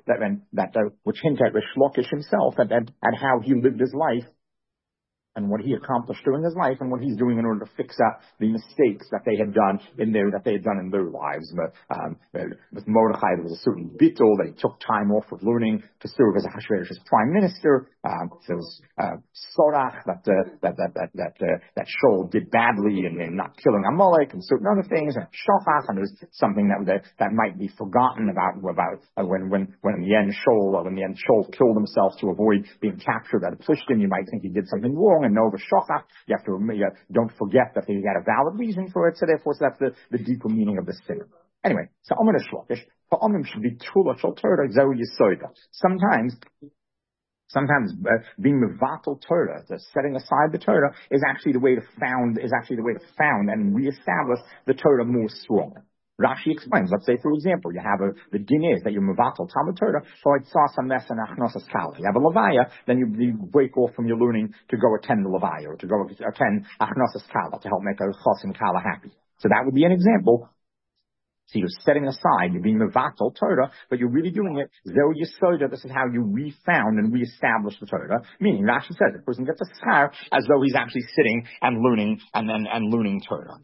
Rish Lakish himself, at how he lived his life, and what he accomplished during his life, and what he's doing in order to fix up the mistakes that they had done in their lives. But with Mordechai, there was a certain bittul that he took time off with learning to serve as Ahasuerus' prime minister. There was Sorach that Shaul did badly in not killing Amalek and certain other things, and Shachach, and there's something that might be forgotten about when in the end Shaul killed himself to avoid being captured by the Plishtim. You might think he did something wrong. And no v'shachach, you don't forget that he had a valid reason for it. So therefore, that's the deeper meaning of the sin. Anyway, so Amar Shlokish, ha'amim should be trula shel Torah zehu yisoda. Sometimes being mevatel Torah, the setting aside the Torah, is actually the way to found and reestablish the Torah more strongly. Rashi explains, let's say, for example, you have the din is that you mevatel Talmud Torah, so it's some mess and achnosas kala. You have a levaya, then you break off from your learning to go attend the levaya, or to go attend achnosas kala to help make a chos and kala happy. So that would be an example. So you're setting aside, you're being mevatel Torah, but you're really doing it, zehu yisoda, this is how you refound and reestablish the Torah. Meaning, Rashi says, the person gets a schar as though he's actually sitting and learning, and learning Torah.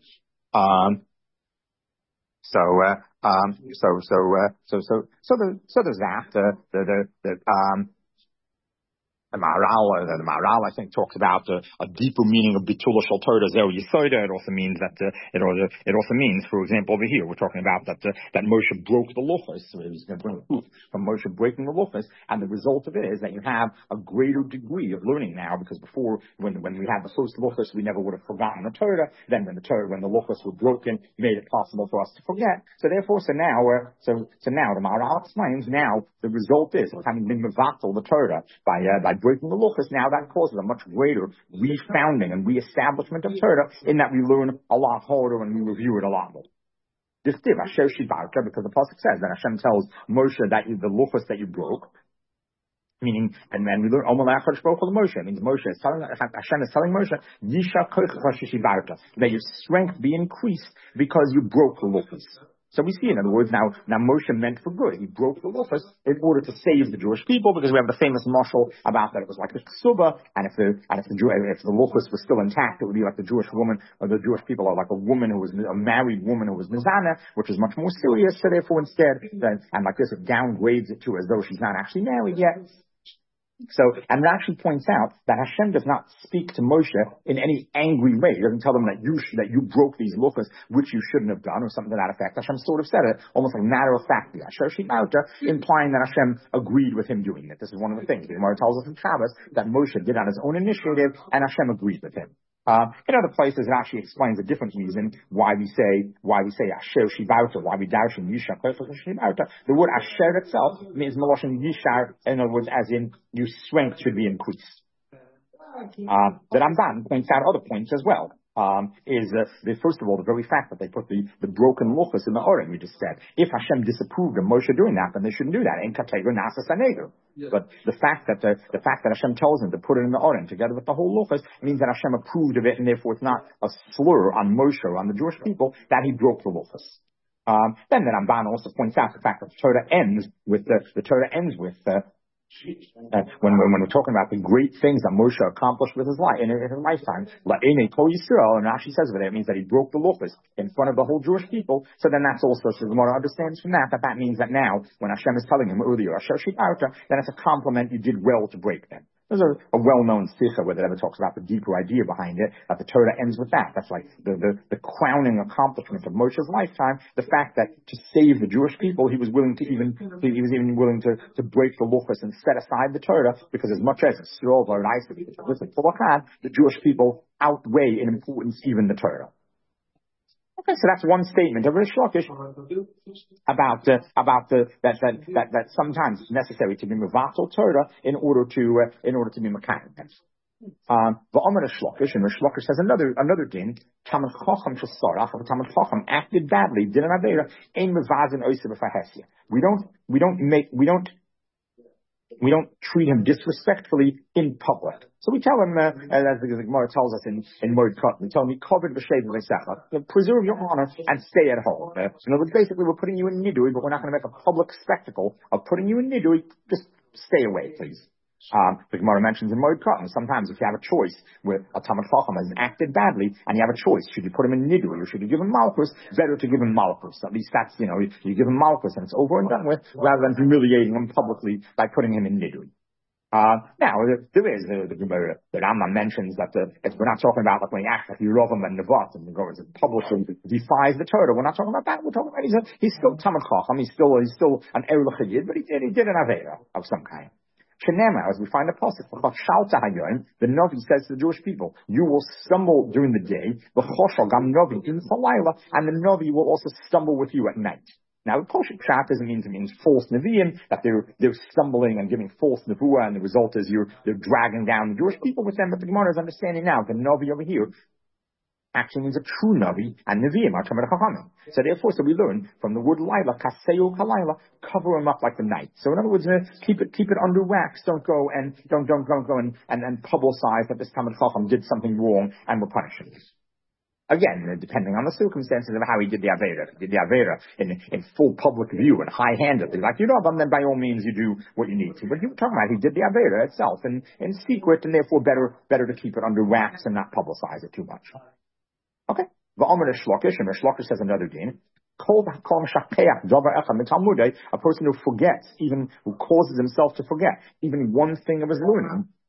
So there's that. The Maharal, I think, talks about a deeper meaning of Bitula Shel Torah Zeu Yisoda. It also means that it also means, for example, over here we're talking about that Moshe broke the luchos. So he's going to bring proof from Moshe breaking the luchos, and the result of it is that you have a greater degree of learning now, because before, when we had the first luchos, we never would have forgotten the Torah. Then when the luchos were broken, made it possible for us to forget. So therefore, now the Maharal explains, now the result is having been mevatel the Torah by breaking the luchos, now that causes a much greater refounding and reestablishment of Torah, in that we learn a lot harder and we review it a lot more. This div, Asher Shibarta, because the pasuk says that Hashem tells Moshe that the luchos that you broke, meaning, and then we learn Omalach Chodesh Baruch Hu Moshe. It means Hashem is telling Moshe, Yisha Koichacha Shibarta, that your strength be increased because you broke the luchos. So we see, in other words, now Moshe meant for good. He broke the luchos in order to save the Jewish people, because we have the famous mashal about that it was like the ksuba, and if the luchos were still intact, it would be like the Jewish woman, or the Jewish people are like a married woman who was mizana, which is much more serious. So therefore, instead, and like this, it downgrades it to as though she's not actually married yet. So, and it actually points out that Hashem does not speak to Moshe in any angry way. He doesn't tell him that you broke these luchos, which you shouldn't have done, or something to that effect. Hashem sort of said it almost like matter of factly, implying that Hashem agreed with him doing it. This is one of the things the Gemara tells us in Shabbos, that Moshe did on his own initiative, and Hashem agreed with him. In other places, it actually explains a different reason why we say Asher Shivauta, why we darshan Yishar Shivauta. The word Asher itself means Meloshin Yishar, in other words, as in your strength should be increased. The Ramban points out other points as well. First of all, the very fact that they put the broken luchos in the Oren, we just said. If Hashem disapproved of Moshe doing that, then they shouldn't do that. En kateger nasa saneger. But the fact that Hashem tells them to put it in the Oren together with the whole luchos means that Hashem approved of it, and therefore it's not a slur on Moshe or on the Jewish people that he broke the luchos. Then the Ramban also points out the fact that the Torah ends with when we're talking about the great things that Moshe accomplished with his life in his lifetime, La'enei Kol Yisrael, and Rashi says over there, it means that he broke the luchos in front of the whole Jewish people. So then that's also, so the Gemara understands from that means that now, when Hashem is telling him earlier, Asher Shibarta, then it's a compliment, you did well to break them. There's a well-known sikha where it ever talks about the deeper idea behind it, that the Torah ends with that. That's like the crowning accomplishment of Moshe's lifetime, the fact that to save the Jewish people, he was willing to to break the luchos and set aside the Torah, because as much as the Jewish people outweigh in importance even the Torah. Okay, so that's one statement of Rish Lakish about that sometimes it's necessary to be mevatel Torah in order to be mekayim. But Amar Rish Lakish, and Rish Lakish says another din, Talmid Chacham shesarach, if a Talmid Chacham acted badly, did an avera, ein mevazin oiseh b'fahesia. We don't treat him disrespectfully in public. So we tell him, as the Gemara tells us in Moed Katan, we tell him, preserve your honor and stay at home. In other words, basically, we're putting you in nidui, but we're not going to make a public spectacle of putting you in nidui. Just stay away, please. The Gemara mentions in Moed Katan, sometimes if you have a choice where a Talmid Chacham has acted badly, and you have a choice, should you put him in nidui or should you give him malchus? Better to give him malchus. At least that's, you give him malchus and it's over and done with, rather than humiliating him publicly by putting him in nidui. Now, there is the Gemara, the Rambam mentions that we're not talking about like when he acts like Yerovam and Nevat and goes and publicly defies the Torah. We're not talking about that. We're talking about he's still Talmid Chacham, he's still an Erlich Yid, but he did an Avera of some kind. Shenema, as we find a pasuk, the Navi says to the Jewish people, you will stumble during the day, and the Navi will also stumble with you at night. Now, Poshet Pshat doesn't mean it means false Nevi'im, that they're stumbling and giving false Nevuah, and the result is they're dragging down the Jewish people with them, but the Gemara is understanding now, the Navi over here actually means a true Navi, and Nevi'im are Talmid Chachamim. So therefore, we learn from the word Laila, Kaseu Kalayla, cover him up like the night. So in other words, keep it under wax. Don't go and publicize that this Talmid Chacham did something wrong and we're punishing him. Again, depending on the circumstances of how he did the Avera. If he did the Avera in full public view and high-handedly, like then by all means you do what you need to. But you were talking about he did the Avera itself in secret, and therefore better to keep it under wax and not publicize it too much. Okay. V'omer Rish Lakish, and Rish Lakish says another din. A person who forgets, even who causes himself to forget, even one thing of his learning,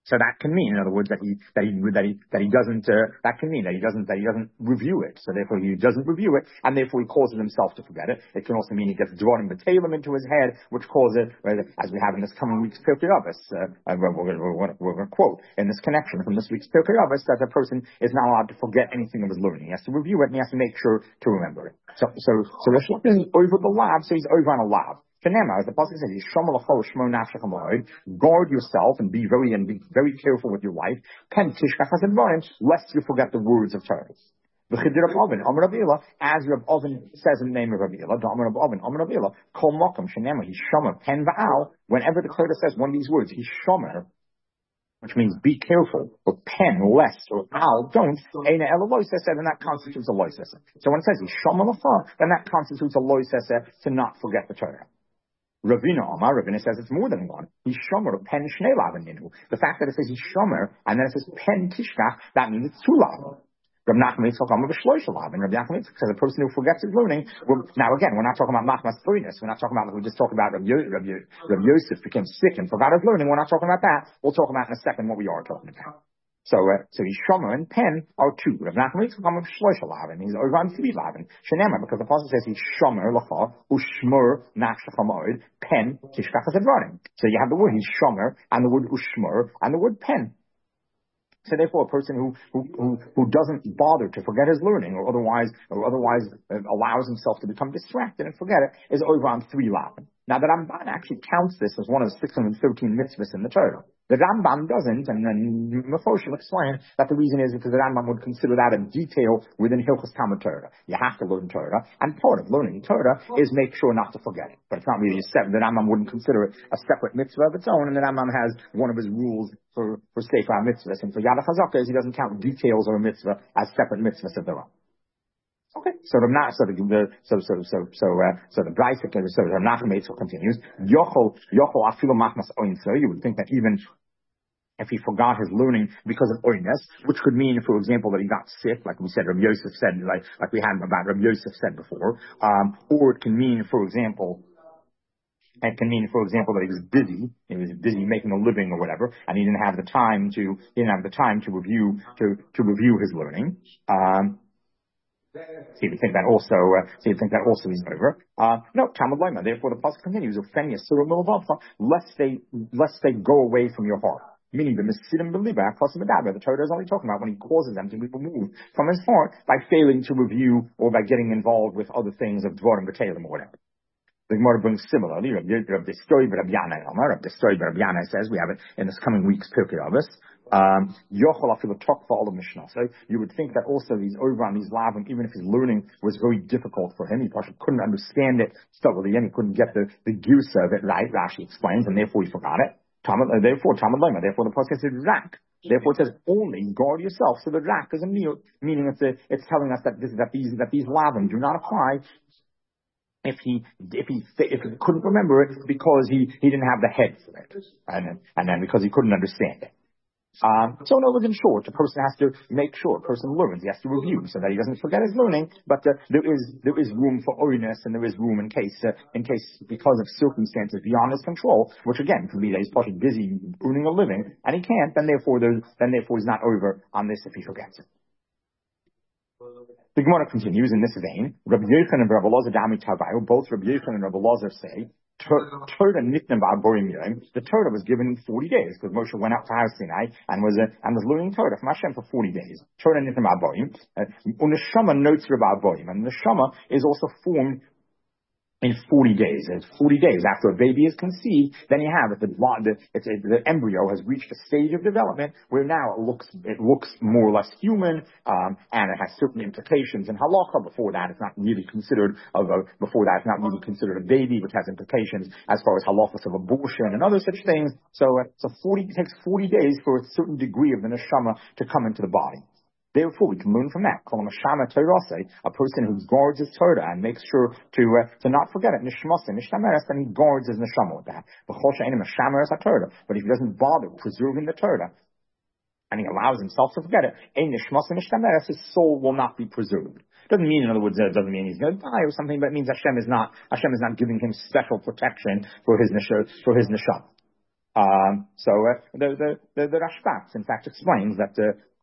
So that can mean, in other words, that he doesn't, that can mean that he doesn't review it. So therefore he doesn't review it, and therefore he causes himself to forget it. It can also mean he gets drawn in B'Talem into his head, which causes, as we have in this coming week's Pirkei Avos, we're going to quote in this connection from this week's Pirkei Avos, that a person is not allowed to forget anything of his learning. He has to review it, and he has to make sure to remember it. So the Shlach is over the lav, so he's over on a lav. As the Pasuk says, guard yourself and be very careful with your wife, lest you forget the words of Torah. As Reb Oven says in the name of Rabbi Ela, whenever the Torah says one of these words, he's shomer, which means be careful, or pen, less, or al, don't, Eina Ela Loisese, then that constitutes a Loisese. So when it says he's shomer l'cha, then that constitutes a Loisese to not forget the Torah. Ravina says it's more than one. He's shomer, pen shnei lavin. The fact that it says he's shomer, and then it says pen tishkach, that means it's two lavin. Rabbi Nachman Yitzchak Amar b'shloisha lavin. Rabbi Nachman Yitzchak says a person who forgets his learning. Now again, we're not talking about machmas threeness. We're not talking about, we just talked about Rabbi Yosef became sick and forgot his learning. We're not talking about that. We'll talk about in a second what we are talking about. So he's shomer and pen are two. Rav Nachman Yitzchak Amar b'shloisha lavin. He's over on three lavin. Shenema, because the Apostle says he's shomer l'cha ushmer nafshecha ma'od pen tishkach advarim. So you have the word he's shomer and the word ushmer and the word pen. So therefore, a person who doesn't bother to forget his learning or otherwise allows himself to become distracted and forget it is over on three lavin. Now the Ramban actually counts this as one of the 613 mitzvahs in the Torah. The Rambam doesn't, and then Mephosh will explain that the reason is because the Rambam would consider that a detail within Hilchos Talmud Torah. You have to learn Torah, and part of learning Torah is make sure not to forget it. But it's not really the Rambam wouldn't consider it a separate mitzvah of its own, and the Rambam has one of his rules for Sefer HaMitzvahs, and for Yad HaChazaka is he doesn't count details of a mitzvah as separate mitzvahs of their own. Okay, so the Brisa, so the Nachman Yitzchak continues. Yochol afilu machmas oinso. You would think that even if he forgot his learning because of oines, which could mean, for example, that he got sick, like we said, Rabbi Yosef said, like we had about Rabbi Yosef said before, or it can mean, for example, that he was busy making a living or whatever, and he didn't have the time to review his learning. So you would think that also is over. No, Talmud Lema. Therefore, the pasuk continues, lest they go away from your heart. Meaning the Torah is only talking about when he causes them to be removed from his heart by failing to review or by getting involved with other things of Dvarim B'Talem or whatever. The Gemara brings similarly, Rav Destoy B'Rav Yanai says, we have it in this coming week's Pirkei Avos. So you would think that also these over on these lavim, even if his learning was very difficult for him, he probably couldn't understand it thoroughly, and he couldn't get the girsa of it right. Rashi explains, and therefore he forgot it. Therefore the pasuk says rak. Therefore it says only guard yourself. So the rak is a meal, meaning it's telling us that these lavim do not apply if he couldn't remember it because he didn't have the head for it, and then because he couldn't understand it. So in other words, in short, a person has to make sure a person learns. He has to review so that he doesn't forget his learning. But there is room for oriness, and there is room in case because of circumstances beyond his control, which again could be that he's probably busy earning a living and he can't. Then therefore he's not over on this if he forgets it. The Gemara continues in this vein. Rabbi Yochanan and Rabbi Elazar Dami Tavayu, both Rabbi Yochanan and Rabbi Elazar say, the Torah was given in 40 days because Moshe went out to Har Sinai and was learning Torah from Hashem for 40 days. Torah nitnem ba'aboyim. Uneshama notes ba'aboyim, and the neshama is also formed in 40 days. It's 40 days after a baby is conceived, then you have the embryo has reached a stage of development where now it looks more or less human, and it has certain implications in halacha. Before that, it's not really considered a baby, which has implications as far as halachas of abortion and other such things. So it takes 40 days for a certain degree of the neshama to come into the body. Therefore, we can learn from that. A person who guards his Torah and makes sure to not forget it. Then he guards his neshama with that. But if he doesn't bother preserving the Torah, and he allows himself to forget it, his soul will not be preserved. Doesn't mean, in other words, it doesn't mean he's going to die or something, but it means Hashem is not giving him special protection for his neshama. The Rashbam, in fact, explains that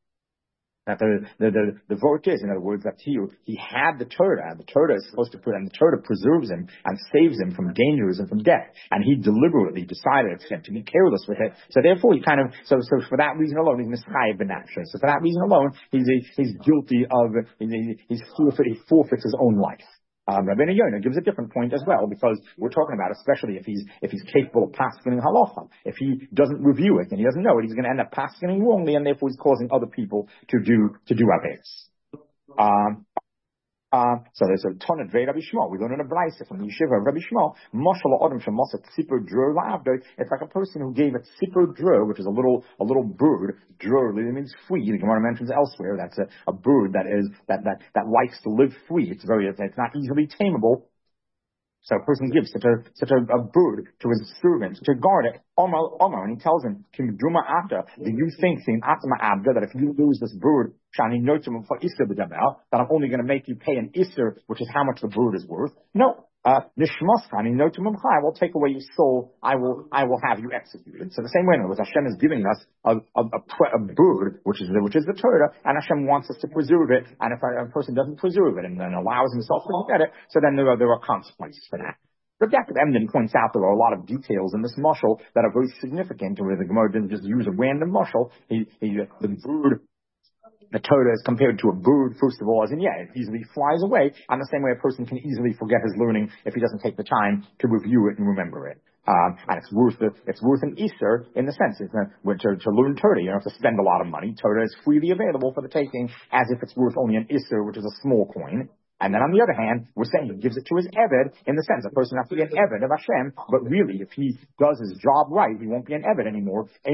the vote is, in other words, that he had the Torah, and the Torah is supposed to and the Torah preserves him and saves him from dangers and from death, and he deliberately decided to be careless with it. So therefore, so for that reason alone, he's mischayev b'nafsho. So for that reason alone, he's guilty of he forfeits his own life. Rabbeinu Yonah gives a different point as well, because we're talking about, especially if he's capable of paskening halacha, if he doesn't review it and he doesn't know it, he's going to end up paskening wrongly, and therefore he's causing other people to do averos. So there's a ton of Rabbi Shmuel. We learn in a brayso from the yeshiva of Rabbi Shmuel. Moshel adam shemasa tzipur dror la'avdo. It's like a person who gave a tzipur dror, which is a little bird. Dror literally means free. The Gemara mentions elsewhere that's a bird that likes to live free. It's not easily tameable. So a person gives such a bird to his servant to guard it. Omar, and he tells him, do you think that if you lose this bird, that I'm only going to make you pay an isser, which is how much the bird is worth? No. I will take away your soul. I will have you executed. So the same way, in other words, Hashem is giving us a bird, which is the Torah, and Hashem wants us to preserve it. And if a person doesn't preserve it and then allows himself to look at it, so then there are consequences for that. But Yaakov Emden points out there are a lot of details in this mashal that are very significant, where the Gemara didn't just use a random mashal. The bird. The Torah is compared to a bird, first of all, as in, it easily flies away, and the same way a person can easily forget his learning if he doesn't take the time to review it and remember it. And it's worth an Easter in the sense, to learn Torah. You don't have to spend a lot of money. Torah is freely available for the taking, as if it's worth only an Easter, which is a small coin. And then on the other hand, we're saying he gives it to his Eved, in the sense a person has to be an Eved of Hashem, but really, if he does his job right, he won't be an Eved anymore. The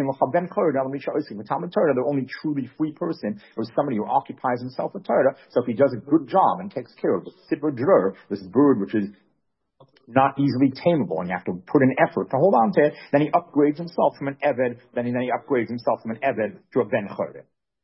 only truly free person is somebody who occupies himself with Torah. So if he does a good job and takes care of the Sipur Drur, this bird which is not easily tameable, and you have to put an effort to hold on to it, then he upgrades himself from an Eved, then he upgrades himself from an Eved to a Ben Choreh.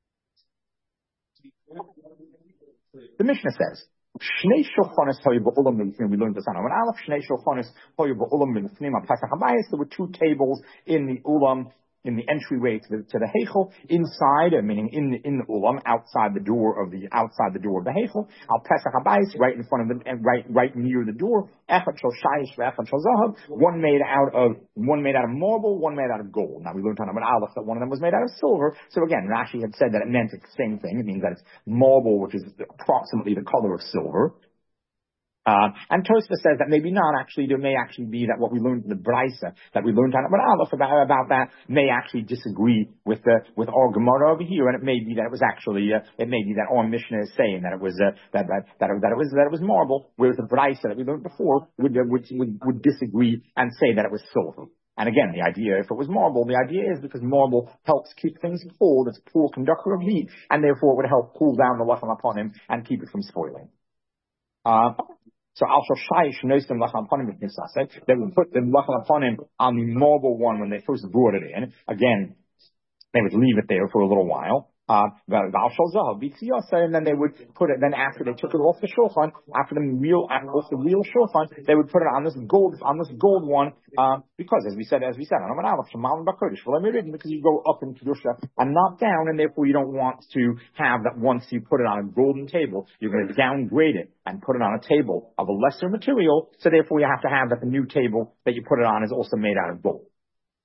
The Mishnah says, we learned this on Amud Aleph. There were two tables in the ulam, in the entryway to the heichel, inside, meaning in the ulam, outside the door of the heichel. Al Pesach Habayis, right in front of right near the door. Echad shel shayish ve'echad shel zahav. One made out of marble, one made out of gold. Now we learned on Amud Aleph that one of them was made out of silver. So again, Rashi had said that it meant it's the same thing. It means that it's marble, which is approximately the color of silver. And Tosfos says that maybe not. Actually, there may actually be that what we learned in the brayso that we learned on Aleph about that may actually disagree with our Gemara over here, and it may be that it was actually it may be that our Mishnah is saying that it was that it was marble, whereas the brayso that we learned before would disagree and say that it was silver. And again, the idea, if it was marble, the idea is because marble helps keep things cold. It's a poor conductor of heat, and therefore it would help cool down the lachem upon him and keep it from spoiling. So Al Shoshayish Noistim Lachem upon him with Nisaseh. They would put the Lachem upon him on the marble one when they first brought it in. Again, they would leave it there for a little while. And then they would put it. Then after they took it off the shulchan, off the real shulchan, they would put it on this gold one, because as we said, because you go up in kedusha and not down, and therefore you don't want to have that. Once you put it on a golden table, you're going to downgrade it and put it on a table of a lesser material. So therefore, you have to have that the new table that you put it on is also made out of gold.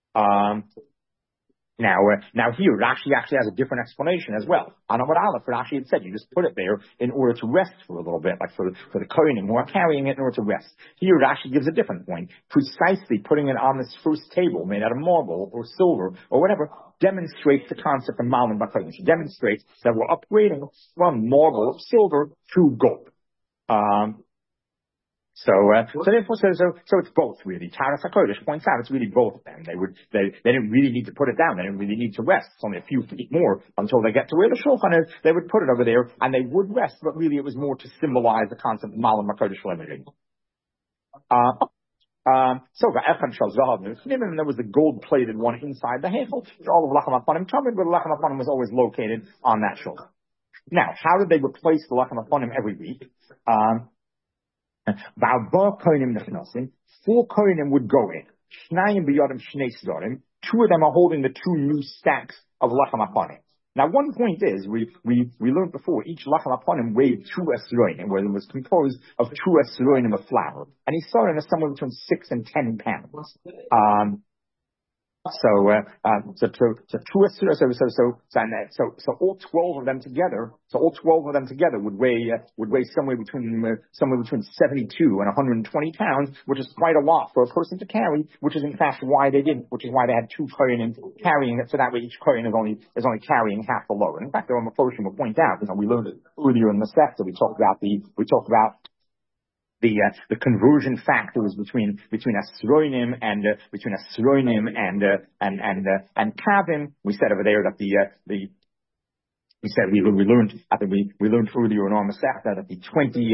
Now here, Rashi actually has a different explanation as well. On Amud Aleph, Rashi had said you just put it there in order to rest for a little bit, like for the kohenim who are carrying it in order to rest. Here, Rashi gives a different point. Precisely putting it on this first table made out of marble or silver or whatever demonstrates the concept of Malin Bakodesh. Demonstrates that we're upgrading from marble or silver to gold. So it's both really. Taras HaKodesh points out it's really both of them. They didn't really need to put it down. They didn't really need to rest. It's only a few feet more until they get to where the shulchan is. They would put it over there and they would rest, but really it was more to symbolize the concept of Malam HaKodesh limiting. So va'echad shel zahav nifnim, and there was the gold-plated one inside the heichel. All of Lachem Aponim Tamid, but the Lachem Aponim was always located on that shulchan. Now, how did they replace the Lachem Aponim every week? Four kohenim would go in. Shnayim biyadim shnei sedarim. Two of them are holding the two new stacks of Lechem Aponim. Now, one point is, we learned before, each Lechem Aponim weighed 2 esroinim, where it was composed of 2 esroinim of flour. And he saw it in somewhere between 6 and 10 pounds. So all 12 of them together, would weigh somewhere between 72 and 120 pounds, which is quite a lot for a person to carry, which is in fact why they had 2 kohanim carrying it, so that way each kohen is only carrying half the load. In fact, the Mephoshim will point out, we learned it earlier in the Sefta, we talked about the conversion factors between asroinim and kavim. We said over there that we learned earlier in our Masechta that the 20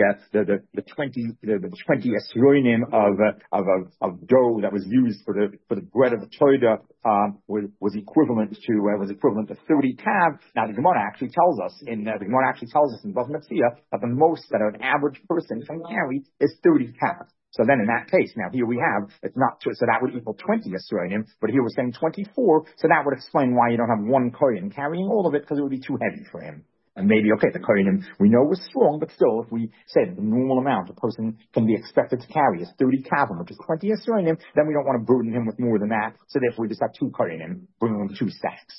esroinim of dough that was used for the bread of the Torah was equivalent to 30 kav. Now the Gemara actually tells us in Bava Metzia that the most that an average person can carry is 30 kav. So then in that case, now here we have, it's not, so that would equal 20 esroinim, but here we're saying 24, so that would explain why you don't have one kohen carrying all of it, because it would be too heavy for him. And maybe, okay, the kohenim we know was strong, but still, if we say that the normal amount a person can be expected to carry is 30 kavim, which is 20 esroinim, then we don't want to burden him with more than that, so therefore we just have 2 kohenim, bringing him 2 stacks.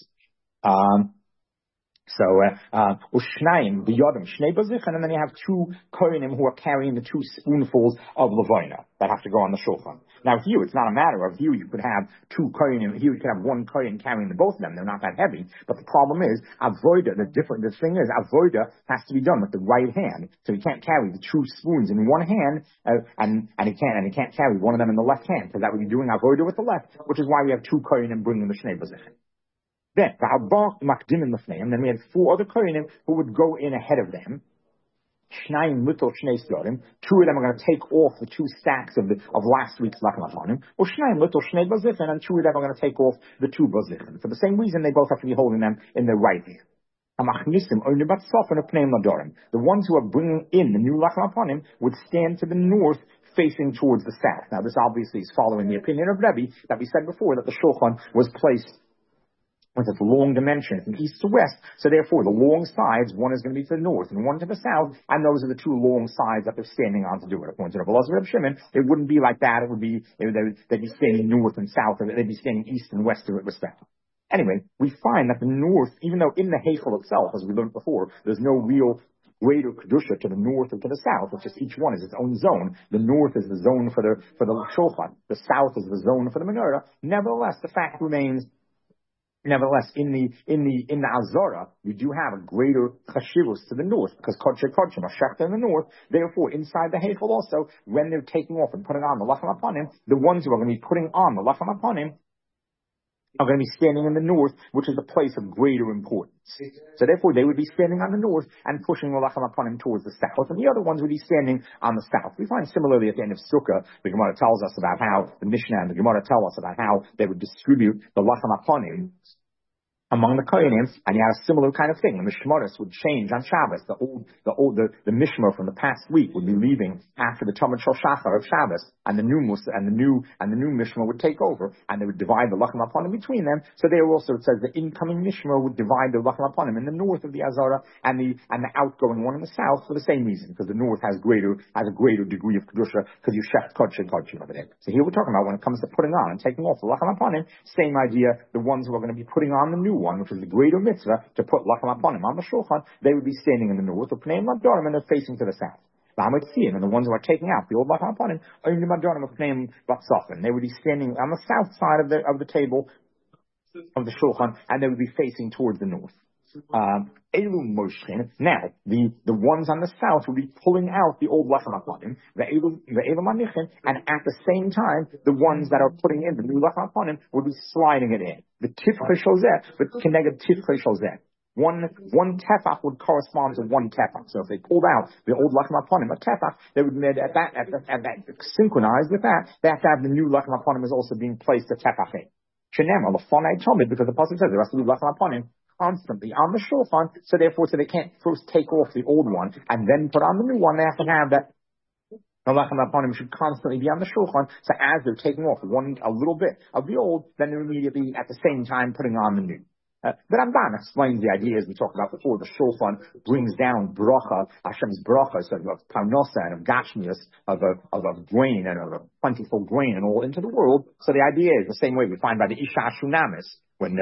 Ushnaim, the Yodam, Shnei Bazichan, and then you have 2 kohenim who are carrying the 2 spoonfuls of Levina that have to go on the shulchan. Now here, it's not a matter of you could have 2 kohenim, here you could have 1 kohen carrying the both of them, they're not that heavy, but the problem is, avoida, the thing is, avoida has to be done with the right hand, so he can't carry the 2 spoons in one hand, and he can't carry one of them in the left hand, because that would be doing avoida with the left, which is why we have 2 kohenim bringing the Shnei Bazichan. Then we had 4 other kohenim who would go in ahead of them. 2 of them are going to take off the 2 stacks of last week's Lechem Aponim, or 2 of them are going to take off the 2 bazichin. For the same reason, they both have to be holding them in their right hand. The ones who are bringing in the new Lechem Aponim would stand to the north, facing towards the south. Now, this obviously is following the opinion of Rebbe that we said before, that the shulchan was placed with its long dimension from east to west, so therefore the long sides, one is going to be to the north and one to the south, and those are the 2 long sides that they're standing on to do it. According to Rabbi Elazar Reb Shimon, it wouldn't be like that. They'd be standing north and south, or they'd be standing east and west respectively. Anyway, we find that the north, even though in the Heichel itself, as we learned before, there's no real greater kedusha to the north or to the south. It's just each one is its own zone. The north is the zone for the shulchan. The south is the zone for the menorah. Nevertheless, the fact remains. Nevertheless, in the Azara, you do have a greater chashivus to the north, because Kodshe Kodshim are shechta in the north. Therefore, inside the Heichel also, when they're taking off and putting on the Lechem Aponim, the ones who are going to be putting on the Lechem Aponim are going to be standing in the north, which is a place of greater importance. So therefore, they would be standing on the north and pushing the Lechem Aponim towards the south, and the other ones would be standing on the south. We find similarly at the end of Sukkah, the Gemara tells us about how, the Mishnah and the Gemara tell us about how they would distribute the Lechem Aponim among the kohenim, and you had a similar kind of thing. The mishmaros would change on Shabbos. The mishmar from the past week would be leaving after the Tamid Shel Shachar of Shabbos, and the new mishmar would take over, and they would divide the Lechem Aponim between them. So there also it says the incoming mishmar would divide the Lechem Aponim in the north of the Azara and the outgoing one in the south for the same reason, because the north has a greater degree of kedusha, because you shecht kodshim over there. So here we're talking about when it comes to putting on and taking off the Lechem Aponim, same idea. The ones who are going to be putting on the new one, which is the greater mitzvah, to put Lechem Aponim on the shulchan, they would be standing in the north, or Pnei Ladorim, and they're facing to the south. And the ones who are taking out the old Lechem Aponim, they would be standing on the south side of the table of the shulchan, and they would be facing towards the north. Elu Moshchin. Now, the ones on the south will be pulling out the old Lechem Aponim, the Elu Manichin, and at the same time, the ones that are putting in the new Lechem Aponim will be sliding it in. The Tifchei Shozeh, but Keneged Tifchei Shozeh. One tefach would correspond to 1 tefach. So if they pulled out the old Lechem Aponim, a tefach, they would at that synchronized with that, they have to have the new Lechem Aponim is also being placed a tefach in. Shenem Alafonai Tomid, because the pasuk says the rest of the Lechem Aponim constantly on the shulchan, so therefore, they can't first take off the old one and then put on the new one. They have to have that The lechem aponim should constantly be on the shulchan. So as they're taking off a little bit of the old, then they're immediately at the same time putting on the new. The Ramban explains the idea as we talked about before. The shulchan brings down bracha, Hashem's bracha, so of parnosa and of gashmius, of grain and of plentiful grain and all into the world. So the idea is the same way we find by the Isha Shunamis when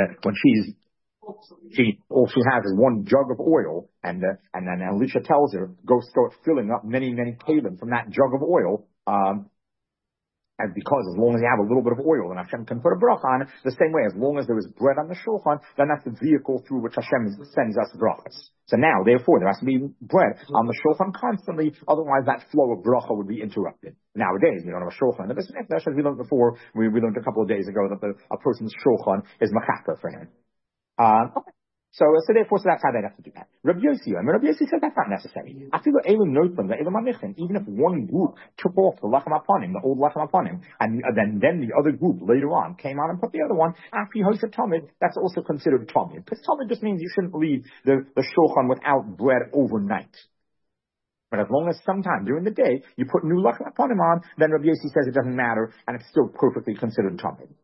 all she has is one jug of oil, and then Elisha tells her, go start filling up many kalim from that jug of oil. And because as long as you have a little bit of oil, then Hashem can put a bracha on it. The same way, as long as there is bread on the shulchan, then that's the vehicle through which Hashem sends us brachas. So now, therefore, there has to be bread on the shulchan constantly, otherwise that flow of bracha would be interrupted. Nowadays, we don't have a shulchan. The Beis Mikdash, as we learned before, we learned a couple of days ago that a person's shulchan is machaper for him. Okay. So therefore, that's how they'd have to do that. Rabbi Yossi said that's not necessary. I feel even if one group took off the lechem aponim, the old lechem aponim, and then the other group later on came out and put the other one, after Yosef Talmud, that's also considered Talmud. Because Talmud just means you shouldn't leave the shulchan without bread overnight. But as long as sometime during the day you put new lechem aponim on, then Rabbi Yossi says it doesn't matter, and it's still perfectly considered Talmud.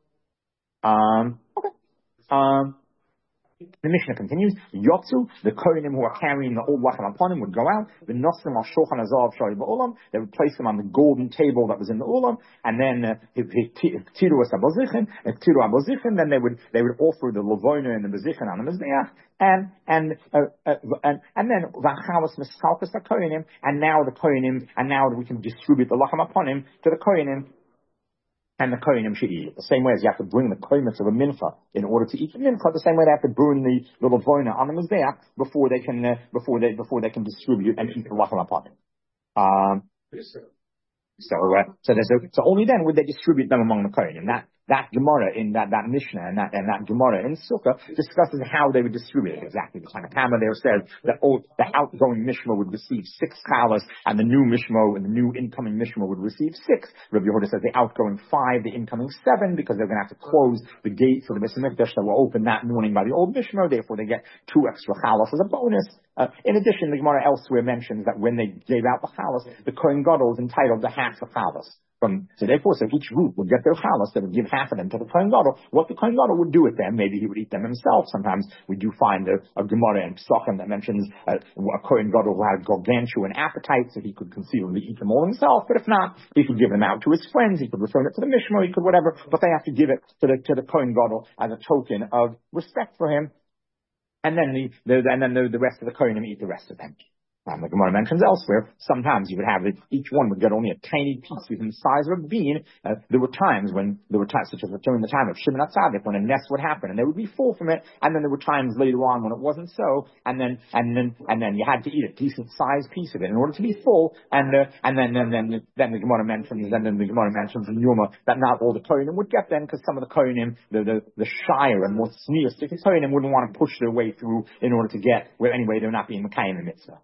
Okay. The Mishnah continues, Yotzu, the Kohanim who are carrying the old Lachem Aponim would go out, the Nosrim al Shulchan Azav Shari Ba'olam, they would place them on the golden table that was in the Olam, and then, Tiru Abozichin, then they would offer the Lavoina and the Bezichin on the Mizbeach, and then, Vachalas Miskalkas the Kohanim, and now we can distribute the Lachem Aponim to the Kohanim, and the Kohanim should eat it. The same way as you have to bring the koimitz of a mincha in order to eat the mincha, the same way they have to burn the lavoina on the mizbeach before they can distribute and eat the lachem aponim. So only then would they distribute them among the Kohanim. That Gemara in that Mishnah and that Gemara in Sukkah discusses how they would distribute it exactly. The Tanakama there says that the outgoing Mishma would receive 6 chalas, and the new Mishma and the new incoming Mishma would receive 6. Rabbi Yehuda says the outgoing 5, the incoming 7, because they're going to have to close the gate for the Beis Mikdash that were open that morning by the old Mishma. Therefore, they get 2 extra chalas as a bonus. In addition, the Gemara elsewhere mentions that when they gave out the chalas, the Kohen Gadol is entitled to half the chalas. So each group would get their chalas, they would give half of them to the Kohen Gadol. What the Kohen Gadol would do with them, maybe he would eat them himself. Sometimes we do find a Gemara in Pesachim that mentions a Kohen Gadol who had a gargantuan appetite, so he could conceivably eat them all himself. But if not, he could give them out to his friends, he could return it to the Mishmar, he could whatever, but they have to give it to the Kohen Gadol as a token of respect for him. And then the rest of the Kohanim eat the rest of them. The Gemara mentions elsewhere, sometimes you would have it, each one would get only a tiny piece within the size of a bean. There were times, such as during the time of Shimon HaTzadik, when a nest would happen, and they would be full from it, and then there were times later on when it wasn't so, and then you had to eat a decent sized piece of it in order to be full, and then the Gemara mentions, in Yoma, that not all the Kohanim would get them, because some of the Kohanim, the shire and more tznius Kohanim wouldn't want to push their way through in order to get, where anyway they're not being Mekayim in mitzvah.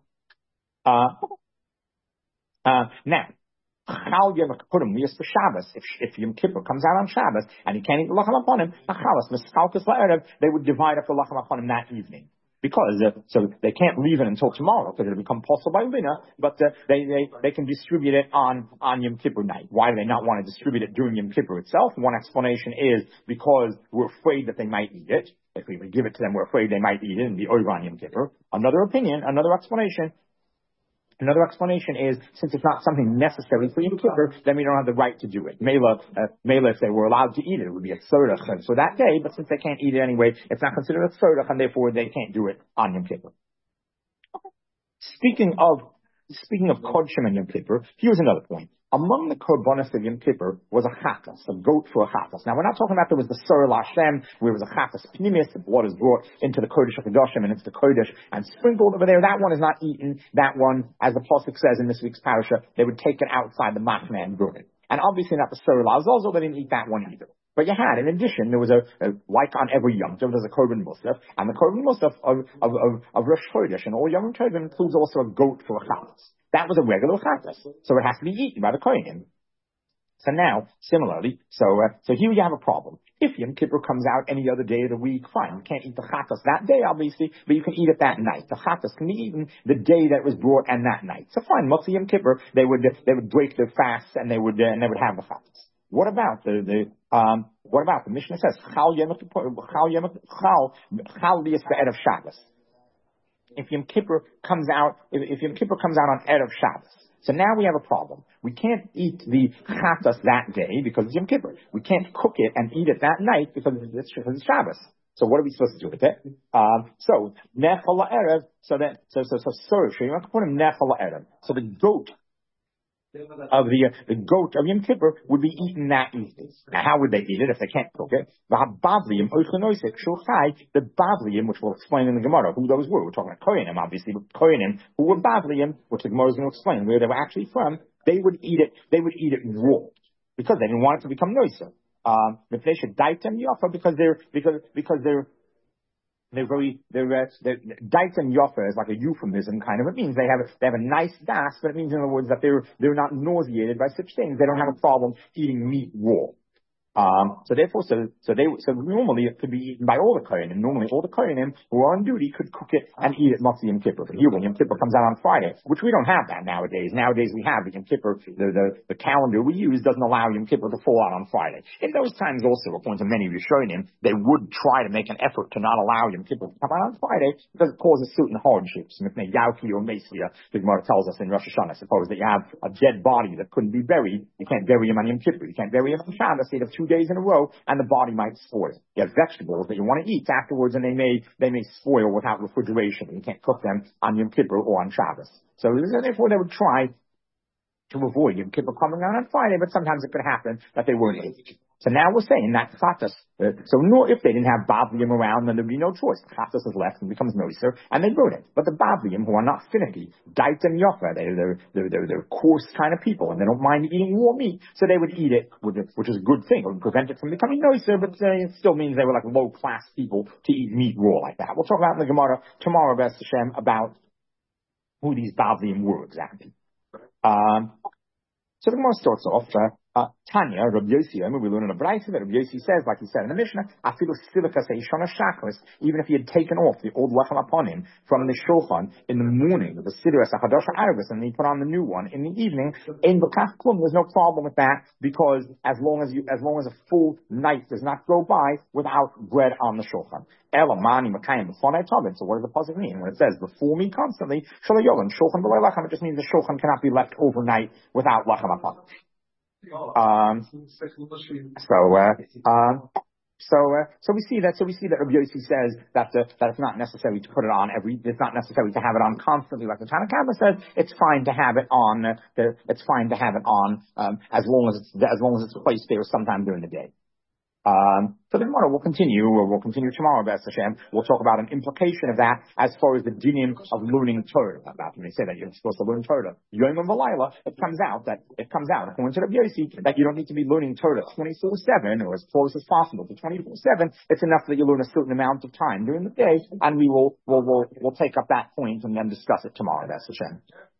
Now, Chal Yom Kippurim Liyas b'Shabbos. If Yom Kippur comes out on Shabbos and you can't eat the lachem aponim, Achalas Miskalkas la'erev, they would divide up the lachem aponim that evening. Because so they can't leave it until tomorrow because it'll become possible by Lina, but they can distribute it on Yom Kippur night. Why do they not want to distribute it during Yom Kippur itself? One explanation is because we're afraid that they might eat it. If we give it to them, we're afraid they might eat it and be over on Yom Kippur. Another explanation is, since it's not something necessary for Yom Kippur, then we don't have the right to do it. Mela, if they were allowed to eat it, it would be a tzorach for that day, but since they can't eat it anyway, it's not considered a tzorach, and therefore they can't do it on Yom Kippur. Okay. Speaking of Kodshim and Yom Kippur, here's another point. Among the korbanos of Yom Kippur was a chatas, a goat for a chatas. Now, we're not talking about there was the Surah Lashem, where it was a chatas pnimis, the blood is brought into the Kodesh HaKadoshim, and it's the Kodesh, and sprinkled over there. That one is not eaten. That one, as the Pasuk says in this week's parasha, they would take it outside the machne and burn it. And obviously not the Surah Lazazel, they didn't eat that one either. But you had, in addition, there was like on every Yom Tov, there's a Korban Musaf, and the Korban Musaf of Rosh Chodesh, and all Yom Tov includes also a goat for a chatas. That was a regular chatas, so it has to be eaten by the Kohanim. So now, similarly, so here you have a problem. If Yom Kippur comes out any other day of the week, fine. You can't eat the chatas that day, obviously, but you can eat it that night. The chatas can be eaten the day that it was brought and that night. So fine, Motzei Yom Kippur, they would break their fasts and they would have the chatas. What about the Mishnah says Chal Yom Kippur Chal Erev Shabbos. If Yom Kippur comes out on Erev Shabbos. So now we have a problem. We can't eat the chatas that day because it's Yom Kippur. We can't cook it and eat it that night because it's Shabbos. So what are we supposed to do with it? So Nechal Erev. So the goat the goat of Yom Kippur would be eaten that evening. Now, how would they eat it if they can't cook it? The Bavliim, which we'll explain in the Gemara, who those were. We're talking about Kohanim, obviously, but Kohanim, who were Bavliim, which the Gemara is going to explain where they were actually from, they would eat it raw. Because they didn't want it to become noiser. If they should dite them yofa because they're Daitem Yofa is like a euphemism kind of. It means they have a nice das, but it means in other words that they're not nauseated by such things. They don't have a problem eating meat raw. So normally it could be eaten by all the Kohanim. Normally all the Kohanim who are on duty could cook it and eat it Motzei Yom Kippur. But here when Yom Kippur comes out on Friday, which we don't have that nowadays. Nowadays we have the Yom Kippur, the calendar we use doesn't allow Yom Kippur to fall out on Friday. In those times also, according to many Rishonim, they would try to make an effort to not allow Yom Kippur to come out on Friday because it causes certain hardships. Yauki or Mesia, the Gemara tells us in Rosh Hashanah, suppose that you have a dead body that couldn't be buried. You can't bury him on Yom Kippur. You can't bury him on Shabbos. You have 2 days in a row, and the body might spoil. You have vegetables that you want to eat afterwards, and they may spoil without refrigeration. You can't cook them on Yom Kippur or on Shabbos. So therefore, they would try to avoid Yom Kippur coming out on Friday, but sometimes it could happen that they weren't able to. So now we're saying that chatas. If they didn't have Bavliim around, then there'd be no choice. The chatas is left and becomes noiser, and they burn it. But the Bavliim, who are not finicky, Daitem Yofa, they're coarse kind of people, and they don't mind eating raw meat, so they would eat it, which is a good thing. It would prevent it from becoming noiser, but it still means they were like low class people to eat meat raw like that. We'll talk about in the Gemara tomorrow, B'ez Hashem, about who these Bavliim were exactly. So the Gemara starts off. Tanya, Rabbi Yossi, we learn in a Braisa that Rabbi Yossi says, like he said in the Mishnah, even if he had taken off the old lechem upon him from the shulchan in the morning, the siddur hadash arvis, and he put on the new one in the evening, there's no problem with that because as long as a full night does not go by without bread on the shulchan. So what does the pasuk mean when it says before me constantly? It just means the shulchan cannot be left overnight without lechem upon it. So we see that Rabbi Yossi says that it's not necessary to put it on it's not necessary to have it on constantly, like the Tanna Kamma says. It's fine to have it on. As long as it's placed there sometime during the day. So the Gemara will continue tomorrow, B'ez Hashem. We'll talk about an implication of that as far as the dinim of learning Torah. About when they say that you're supposed to learn Torah, Yom and V'layla, it comes out, according to Rabbi Yossi, that you don't need to be learning Torah 24/7 or as close as possible to 24/7. It's enough that you learn a certain amount of time during the day, and we'll take up that point and then discuss it tomorrow, B'ez Hashem.